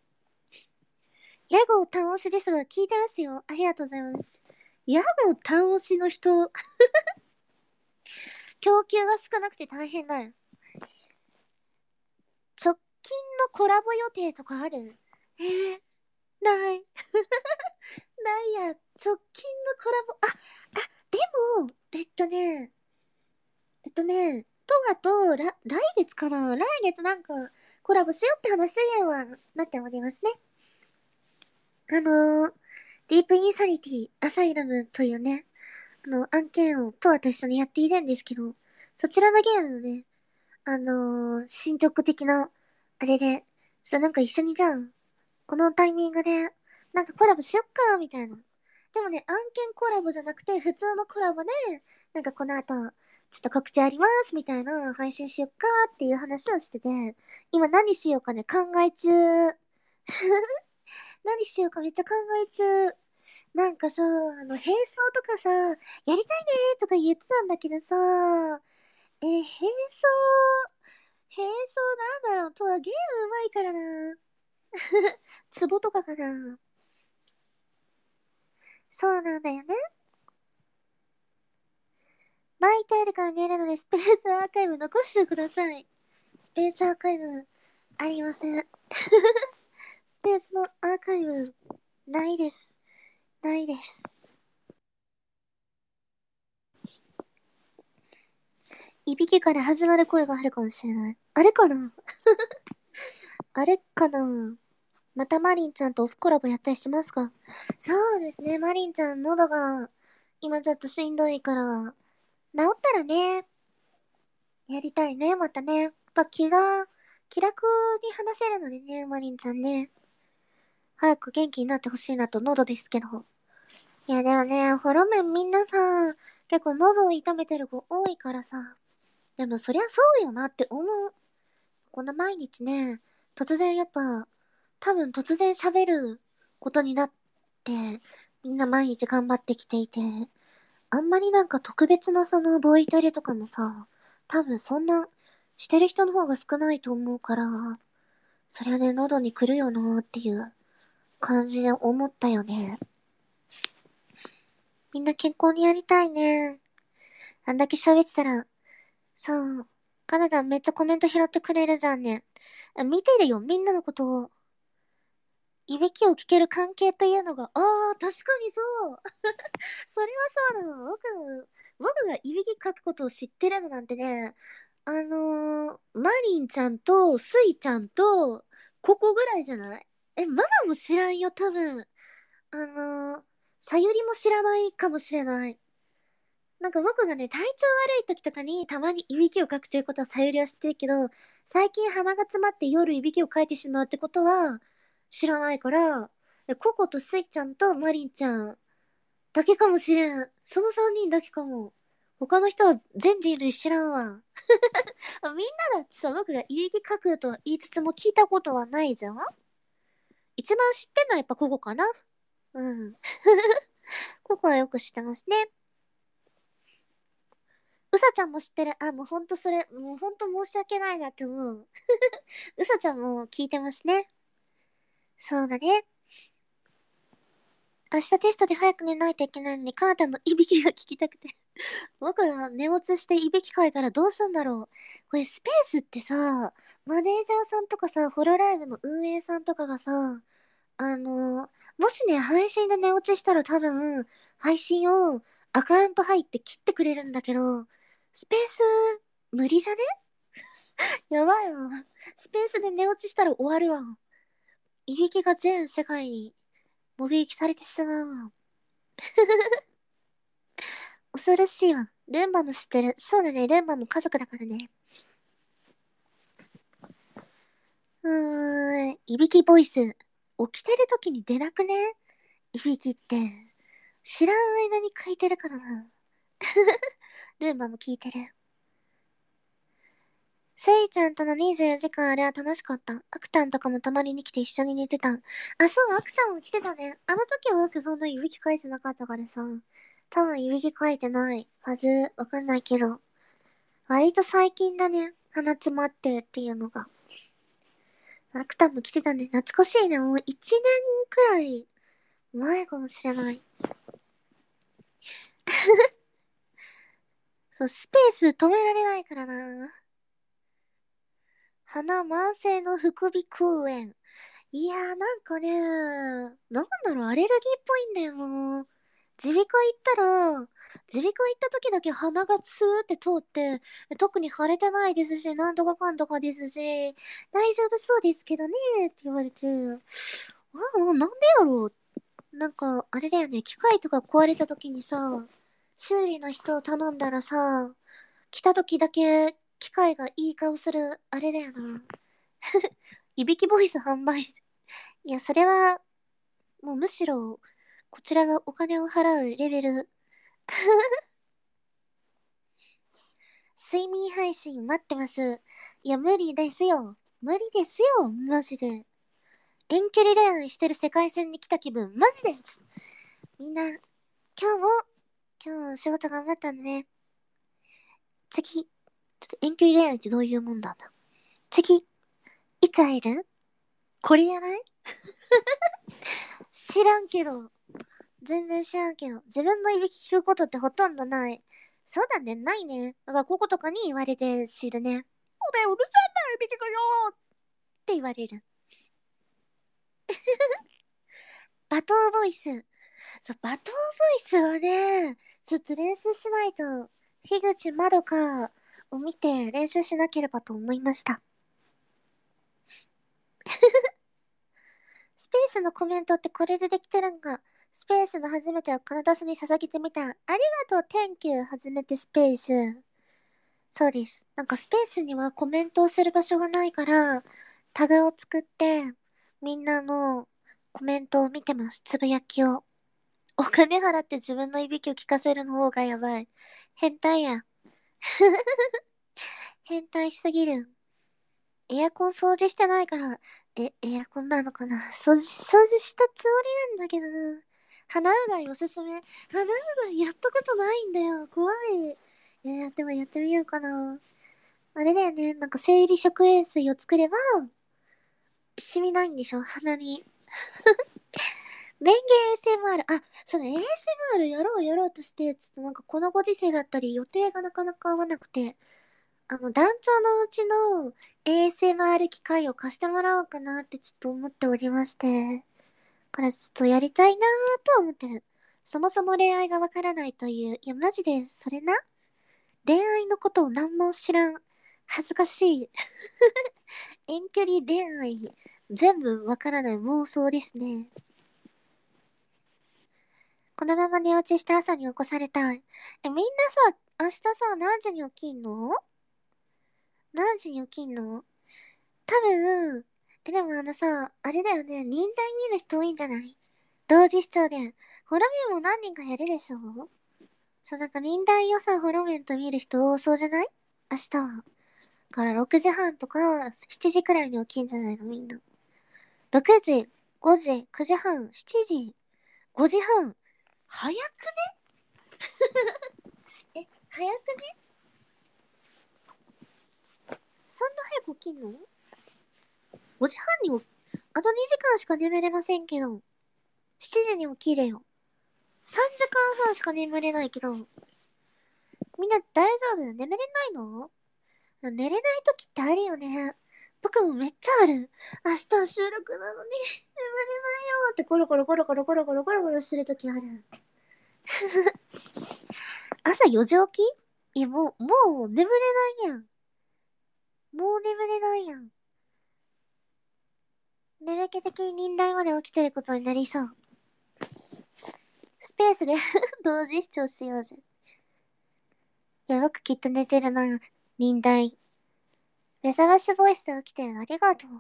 屋号単押しですが、聞いてますよ。ありがとうございます。屋号単押しの人、供給が少なくて大変だよ。直近のコラボ予定とかある？えー、ない。ないや、直近のコラボ、あ、あ、でも、えっとね、えっとね、とはと、ら、来月かな来月なんか、コラボしようって話にはなっておりますね。あのー、ディープインサニティ、アサイラムというね、あの、案件をトアと一緒にやっているんですけど、そちらのゲームのね、あのー、進捗的な、あれで、ちょっとなんか一緒にじゃん、このタイミングで、なんかコラボしよっか、みたいな。でもね、案件コラボじゃなくて、普通のコラボで、なんかこの後、ちょっと告知あります、みたいな配信しよっかっていう話をしてて、今何しようかね、考え中。何しようかめっちゃ考え中。なんかさ、あの、並走とかさ、やりたいねーとか言ってたんだけどさ、えー、並走、並走なんだろうとはゲームうまいからな。ツボとかかな。そうなんだよね。バイタルから見えるのでスペースアーカイブ残してください。スペースアーカイブありません。スペースのアーカイブないです。ないです。いびきから始まる声があるかもしれない。あれかなあれかなまたマリンちゃんとオフコラボやったりしますか？そうですね。マリンちゃん喉が今ちょっとしんどいから、治ったらね、やりたいね、またね。やっぱ気が、気楽に話せるのでね、マリンちゃんね。早く元気になってほしいなと喉ですけど。いやでもね、ホロメンみんなさ、結構喉を痛めてる子多いからさ。でもそりゃそうよなって思う。こんな毎日ね、突然やっぱ、多分突然喋ることになって、みんな毎日頑張ってきていて、あんまりなんか特別なそのボイトレとかもさ、多分そんなしてる人の方が少ないと思うから、そりゃね、喉に来るよなーっていう感じで思ったよね。みんな健康にやりたいね。あんだけ喋ってたら、そう、カナダめっちゃコメント拾ってくれるじゃんね。あ見てるよ、みんなのことを。いびきを聞ける関係というのが、ああ、確かにそう。それはそうだわ。僕、僕がいびきかくことを知ってるのなんてね、あのー、マリンちゃんとスイちゃんと、ここぐらいじゃない？え、ママも知らんよ、多分。あのー、さゆりも知らないかもしれない。なんか僕がね、体調悪い時とかにたまにいびきをかくということはさゆりは知ってるけど、最近鼻が詰まって夜いびきをかいてしまうってことは知らないから、ココとスイちゃんとマリンちゃんだけかもしれん。そのさんにんだけかも。他の人は全人類知らんわ。みんなだってさ、僕がいびきかくと言いつつも聞いたことはないじゃん。一番知ってんのはやっぱココかな。うん。ココはよく知ってますね。うさちゃんも知ってる。あ、もうほんとそれ、もうほんと申し訳ないなって思う。うさちゃんも聞いてますね。そうだね。明日テストで早く寝ないといけないのに、カナダのいびきが聞きたくて。僕が寝落ちしていびきかいたらどうすんだろう。これスペースってさ、マネージャーさんとかさ、ホロライブの運営さんとかがさ、あの、もしね、配信で寝落ちしたら多分、配信をアカウント入って切ってくれるんだけど、スペース、無理じゃね？やばいわ。スペースで寝落ちしたら終わるわ。 いびきが全世界に目撃されてしまうわ。恐ろしいわ。ルンバも知ってる。そうだね、ルンバも家族だからね。うーん、いびきボイス。起きてる時に出なくね？いびきって。知らん間に書いてるからな。ルンバも聞いてる。セイちゃんとのにじゅうよじかんあれは楽しかった。アクタンとかも泊まりに来て一緒に寝てた。あ、そう、アクタンも来てたね。あの時は僕そんないびきかいてなかったからさ。多分いびきかいてないはず。わかんないけど。割と最近だね。鼻詰まってっていうのが。アクタンも来てたね。懐かしいね。もういちねんくらい前かもしれない。そう、スペース止められないからな。花満盛の副鼻腔炎。いやーなんかね、なんだろう、アレルギーっぽいんだよな。耳鼻科行ったら、耳鼻科行った時だけ鼻がツーって通って、特に腫れてないですし、なんとかかんとかですし、大丈夫そうですけどね、って言われて、あれ、もうなんでやろう。なんか、あれだよね、機械とか壊れた時にさ、修理の人を頼んだらさ、来た時だけ機械がいい顔する、あれだよな。いびきボイス販売。いや、それは、もうむしろ、こちらがお金を払うレベル。睡眠配信待ってます。いや、無理ですよ。無理ですよ、マジで。遠距離恋愛してる世界線に来た気分、マジで。みんな、今日も、今日も仕事頑張ったんでね。次、ちょっと遠距離恋愛ってどういうもんだんだ。次、いつ会える？これやない？知らんけど。全然知らんけど。自分のいびき聞くことってほとんどない。そうだね、ないね。だからこことかに言われて知るね。おめえうるさいんだよ、いびきがよーって言われる。罵倒ボイス。そう、罵倒ボイスはね、ちょっと練習しないと。樋口まどかを見て練習しなければと思いました。スペースのコメントってこれでできてるんか。スペースの初めてはカナダスに捧げてみた。ありがとう、Thank you、初めてスペース。そうです。なんかスペースにはコメントをする場所がないから、タグを作って、みんなのコメントを見てます。つぶやきを。お金払って自分のいびきを聞かせるの方がやばい。変態や。変態しすぎる。エアコン掃除してないから、え、エアコンなのかな？掃除、掃除したつもりなんだけどな。鼻うがいおすすめ。鼻うがいやったことないんだよ。怖い。えー、でもやってみようかな。あれだよね。なんか生理食塩水を作れば、染みないんでしょ鼻に。電源 エーエスエムアール。あ、そうだ、エーエスエムアール やろうやろうとして、ちょっとなんかこのご時世だったり予定がなかなか合わなくて、あの、団長のうちの エーエスエムアール 機械を貸してもらおうかなってちょっと思っておりまして、これちょっとやりたいなーとは思ってる。そもそも恋愛がわからないという、いやマジで、それな。恋愛のことを何も知らん。恥ずかしい。遠距離恋愛、全部わからない妄想ですね。このまま寝落ちして朝に起こされたい。え、みんなさ、明日さ、何時に起きんの？何時に起きんの？多分、え、でもあのさ、あれだよね、忍耐見る人多いんじゃない？同時視聴で。ホロメンも何人かやるでしょ？そう、なんか忍耐をさ、ホロメンと見る人多そうじゃない？明日は。からろくじはんとかしちじくらいに起きんじゃないのみんな。ろくじ、ごじ、くじはん、しちじ、ごじはん。早くね？え、早くね？そんな早く起きんの？ ご 時半に起あとにじかんしか眠れませんけど。しちじに起きれよ。さんじかんはんしか眠れないけど。みんな大丈夫？眠れないの？寝れない時ってあるよね。僕もめっちゃある。明日は収録なのに、眠れないよってコロコロコロコロコロコロコロコロしてる時ある。朝よじ起き？いや、もう、もう眠れないやん。もう眠れないやん。 眠気的に忍耐まで起きてることになりそう。スペースで同時視聴しようぜ。いや、僕きっと寝てるな。忍耐。目覚ましボイスで起きてるのありがとう。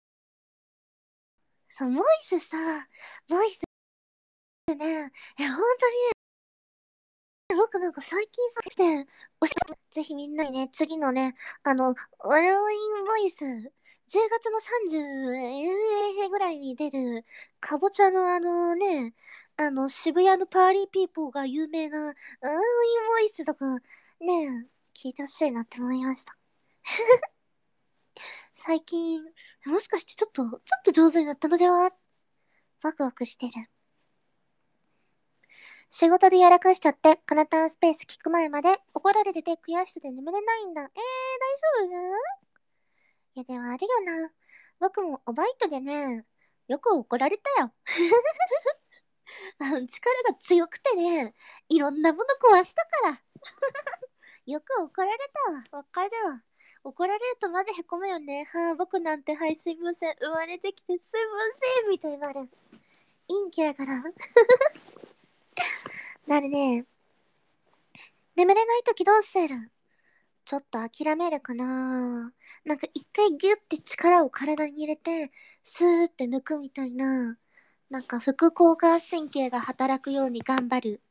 そう、ボイスさ、ボイスね、え、ほんとにね、僕なんか最近さ、して、おしゃぜひみんなにね、次のね、あの、ハロウィンボイス、じゅうがつのさんじゅうぐらいに出る、かぼちゃのあのね、あの、渋谷のパーリーピーポーが有名な、ハロウィンボイスとか、ね、聞いてほしいなって思いました。最近、もしかしてちょっと、ちょっと上手になったのではワクワクしてる。仕事でやらかしちゃって、カナタンスペース聞く前まで怒られてて悔しさで眠れないんだ。えー、大丈夫いや、でもあるよな。僕もおバイトでね、よく怒られたよ。あの力が強くてね、いろんなもの壊したから。よく怒られたわ。わかるわ。怒られるとまずへこむよね。はあ、僕なんて、はい、すいません。生まれてきてすいません。みたいになる。陰キャやから。なるね。眠れないときどうしてるちょっと諦めるかななんか一回ギュッて力を体に入れて、スーって抜くみたいな。なんか副交感神経が働くように頑張る。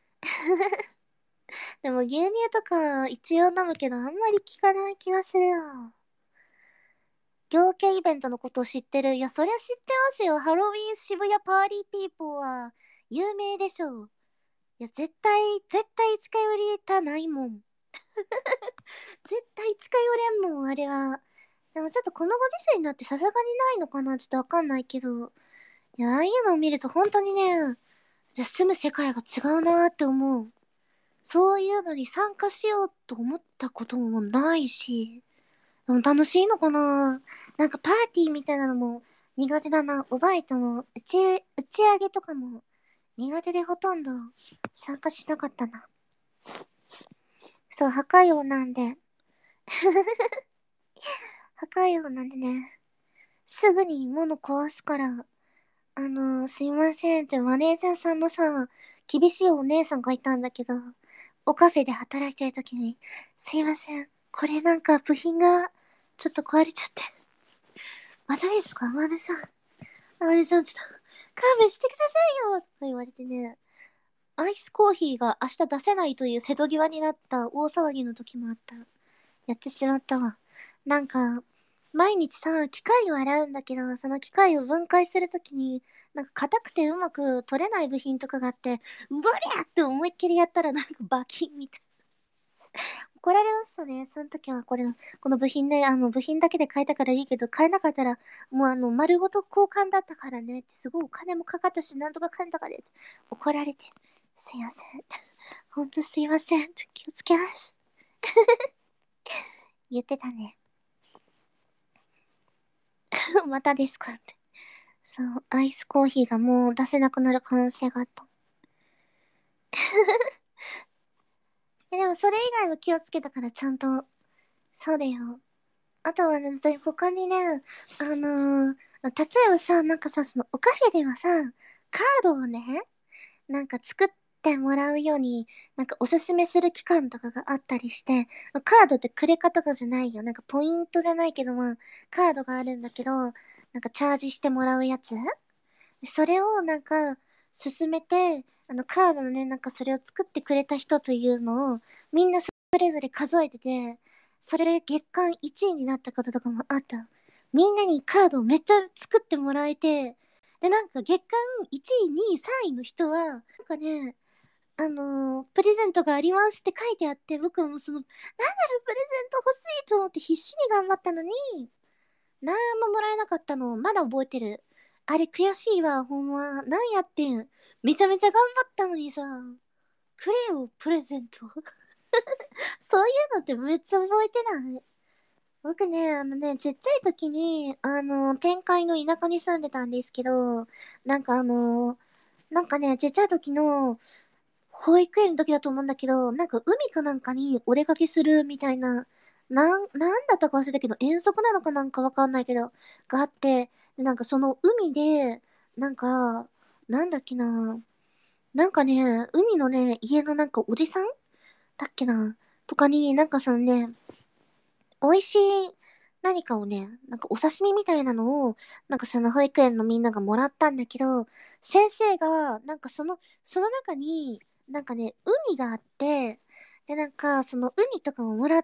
でも牛乳とか一応飲むけどあんまり効かない気がするよ。業界イベントのことを知ってる。いや、そりゃ知ってますよ。ハロウィン渋谷パーリーピーポーは有名でしょう。いや、絶対、絶対近寄りたないもん。絶対近寄れんもん、あれは。でもちょっとこのご時世になってさすがにないのかなちょっとわかんないけど。いや、ああいうのを見ると本当にね、住む世界が違うなーって思う。そういうのに参加しようと思ったこともないし。でも楽しいのかななんかパーティーみたいなのも苦手だな。おバイトも打ち、打ち上げとかも苦手でほとんど参加しなかったな。そう、破壊王なんで。破壊王なんでね。すぐに物壊すから、あのー、すいませんってマネージャーさんのさ、厳しいお姉さんがいたんだけど、おカフェで働いてる時に、すいません、これなんか部品がちょっと壊れちゃって。またですかマネさん。マネさんちょっと勘弁してくださいよとか言われてね、アイスコーヒーが明日出せないという瀬戸際になった大騒ぎの時もあった。やってしまったわ。なんか、毎日さ、機械を洗うんだけど、その機械を分解するときに、なんか硬くてうまく取れない部品とかがあって、うわりゃって思いっきりやったらなんかバキンみたい。怒られましたね。その時はこれ、この部品で、あの、部品だけで変えたからいいけど、変えなかったら、もうあの、丸ごと交換だったからねって、すごいお金もかかったし、なんとかかんとかで、怒られて、すいません。ほんとすいません。気をつけます。言ってたね。またですかって。そう、アイスコーヒーがもう出せなくなる可能性があった。えでもそれ以外は気をつけたからちゃんと、そうだよ。あとはね、他にね、あのー、例えばさ、なんかさ、そのおカフェではさ、カードをね、なんか作ってもらうように、なんかおすすめする期間とかがあったりして、カードってクレカとかじゃないよ。なんかポイントじゃないけど、まあ、カードがあるんだけど、なんかチャージしてもらうやつそれをなんか、進めて、あの、カードのね、なんかそれを作ってくれた人というのを、みんなそれぞれ数えてて、それで月間いちいになったこととかもあった。みんなにカードをめっちゃ作ってもらえて、で、なんか月間いちい、にい、さんいの人は、なんかね、あのープレゼントがありますって書いてあって、僕はもうその、なんだろう、プレゼント欲しいと思って必死に頑張ったのに、なんももらえなかったのをまだ覚えてる。あれ悔しいわ、ほんま。なんやってん。めちゃめちゃ頑張ったのにさ、くれよ、プレゼント。そういうのってめっちゃ覚えてない。僕ね、あのね、ちっちゃい時に、あの、天界の田舎に住んでたんですけど、なんかあの、なんかね、ちっちゃい時の、保育園の時だと思うんだけど、なんか海かなんかにお出かけするみたいな、なん、なんだったか忘れたけど、遠足なのかなんかわかんないけど、があって、 でなんかその海で、なんか、なんだっけな。なんかね、海のね、家のなんかおじさんだっけな。とかに、なんかそのね、美味しい何かをね、なんかお刺身みたいなのを、なんかその保育園のみんながもらったんだけど、先生が、なんかその、その中に、なんかね、ウニがあって、で、なんかそのウニとかをもらって、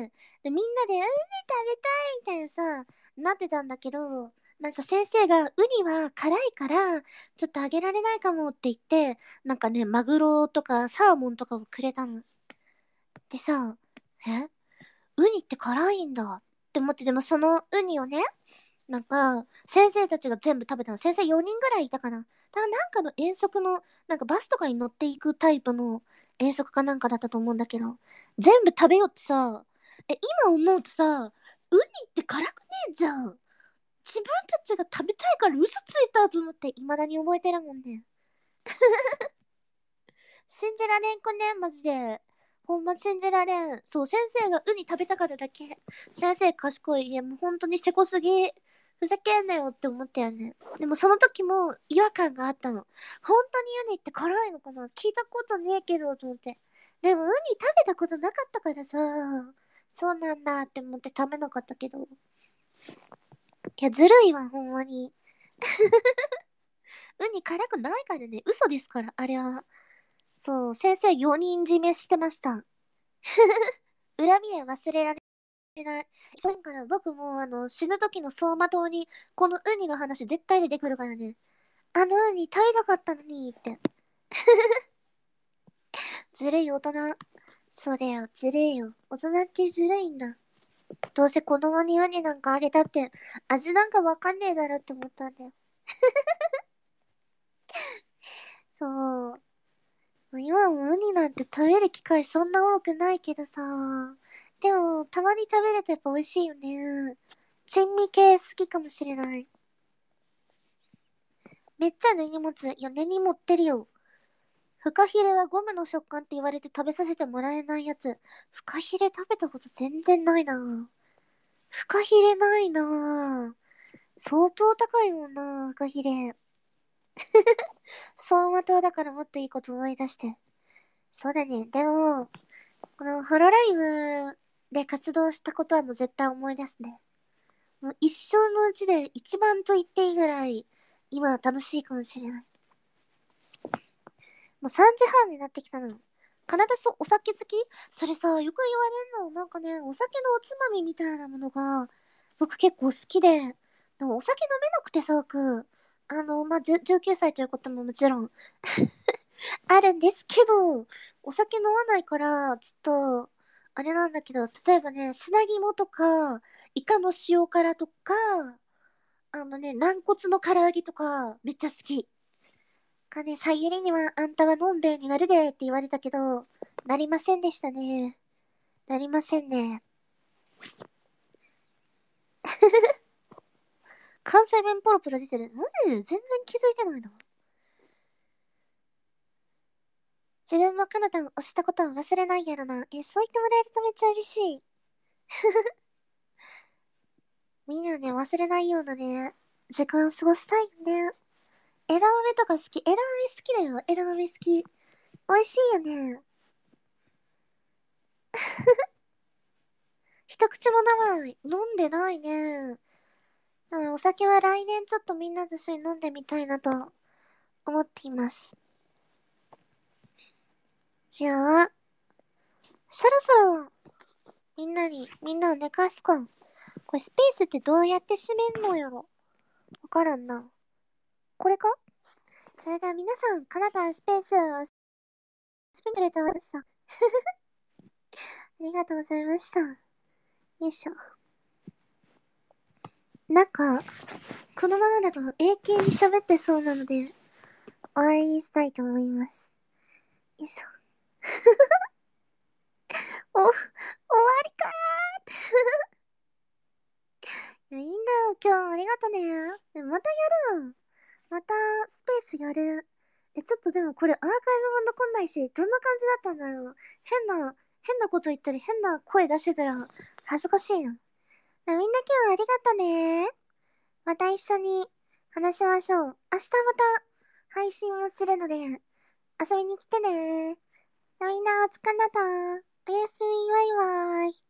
で、みんなで、ウニ食べたいみたいなさ、なってたんだけど、なんか先生が、ウニは辛いから、ちょっとあげられないかもって言って、なんかね、マグロとかサーモンとかをくれたの。でさ、えウニって辛いんだって思って、でもそのウニをね、なんか、先生たちが全部食べたの。先生よにんぐらいいたかな。だからなんかの遠足の、なんかバスとかに乗っていくタイプの遠足かなんかだったと思うんだけど、全部食べようってさ、え、今思うとさ、ウニって辛くねえじゃん。自分たちが食べたいから嘘ついたと思って未だに覚えてるもんね。信じられんくね、マジで。ほんま信じられん。そう、先生がウニ食べたかっただけ。先生賢い。いや、もう本当にせこすぎ。ふざけんなよって思ったよね。でもその時も違和感があったの。本当にウニって辛いのかな聞いたことねえけど、と思って。でもウニ食べたことなかったからさ、そうなんだって思って食べなかったけど。いや、ずるいわ、ほんまに。ウニ辛くないからね。嘘ですから、あれは。そう、先生よにん締めしてました。恨みは忘れられない。それから僕もあの死ぬ時の走馬灯にこのウニの話絶対出てくるからね。あのウニ食べたかったのにって。ずるい大人。そうだよ、ずるいよ。大人ってずるいんだ。どうせ子供にウニなんかあげたって味なんかわかんねえだろって思ったんだよ。そう。今もウニなんて食べる機会そんな多くないけどさ。でも、たまに食べるとやっぱ美味しいよね。珍味系好きかもしれない。めっちゃ根に持つ。いや、根に持ってるよ。フカヒレはゴムの食感って言われて食べさせてもらえないやつ。フカヒレ食べたこと全然ないな。フカヒレないな。相当高いもんな、フカヒレ。走馬灯だからもっといいこと思い出して。そうだね。でも、このホロライブで活動したことはもう絶対思い出すね。もう一生のうちで一番と言っていいぐらい、今は楽しいかもしれない。もうさんじはんになってきたの。カナダそお酒好きそれさ、よく言われるの。なんかね、お酒のおつまみみたいなものが、僕結構好きで。でもお酒飲めなくてさ、僕。あの、まあ、じゅじゅうきゅうさいということももちろんあるんですけど、お酒飲まないから、ちょっと、あれなんだけど、例えばね、砂肝とか、イカの塩辛とか、あのね、軟骨の唐揚げとか、めっちゃ好き。かね、さゆりにはあんたはのんべえになるでって言われたけど、なりませんでしたね。なりませんね。関西弁ポロポロ出てる。マジで全然気づいてないな。自分もカナダン押したことは忘れないやろな。え、そう言ってもらえるとめっちゃ嬉しい。みんなね、忘れないようなね、時間を過ごしたいね。枝豆とか好き。枝豆好きだよ。枝豆好き。美味しいよね。一口も飲まない。飲んでないね。なのでお酒は来年ちょっとみんなと一緒に飲んでみたいなと思っています。じゃあ、そろそろみんなに、みんなを寝かすか。これスペースってどうやって閉めんのよ。わからんな。これかそれでは皆さん、カナダスペースをスペンドれてました。ありがとうございました。よいしょ。なんか、このままだと永久に喋ってそうなので、終わりにしたいと思います。よいしょ。お、終わりかー。みんな、今日ありがとね。でもまたやるわ。また、スペースやる。え、ちょっとでもこれアーカイブも残んないし、どんな感じだったんだろう。変な、変なこと言ったり、変な声出してたら、恥ずかしいな。みんな今日ありがとね。 また一緒に話しましょう。明日また配信もするので、遊びに来てね。みんなお疲れだ。おやすみ、バイバイ。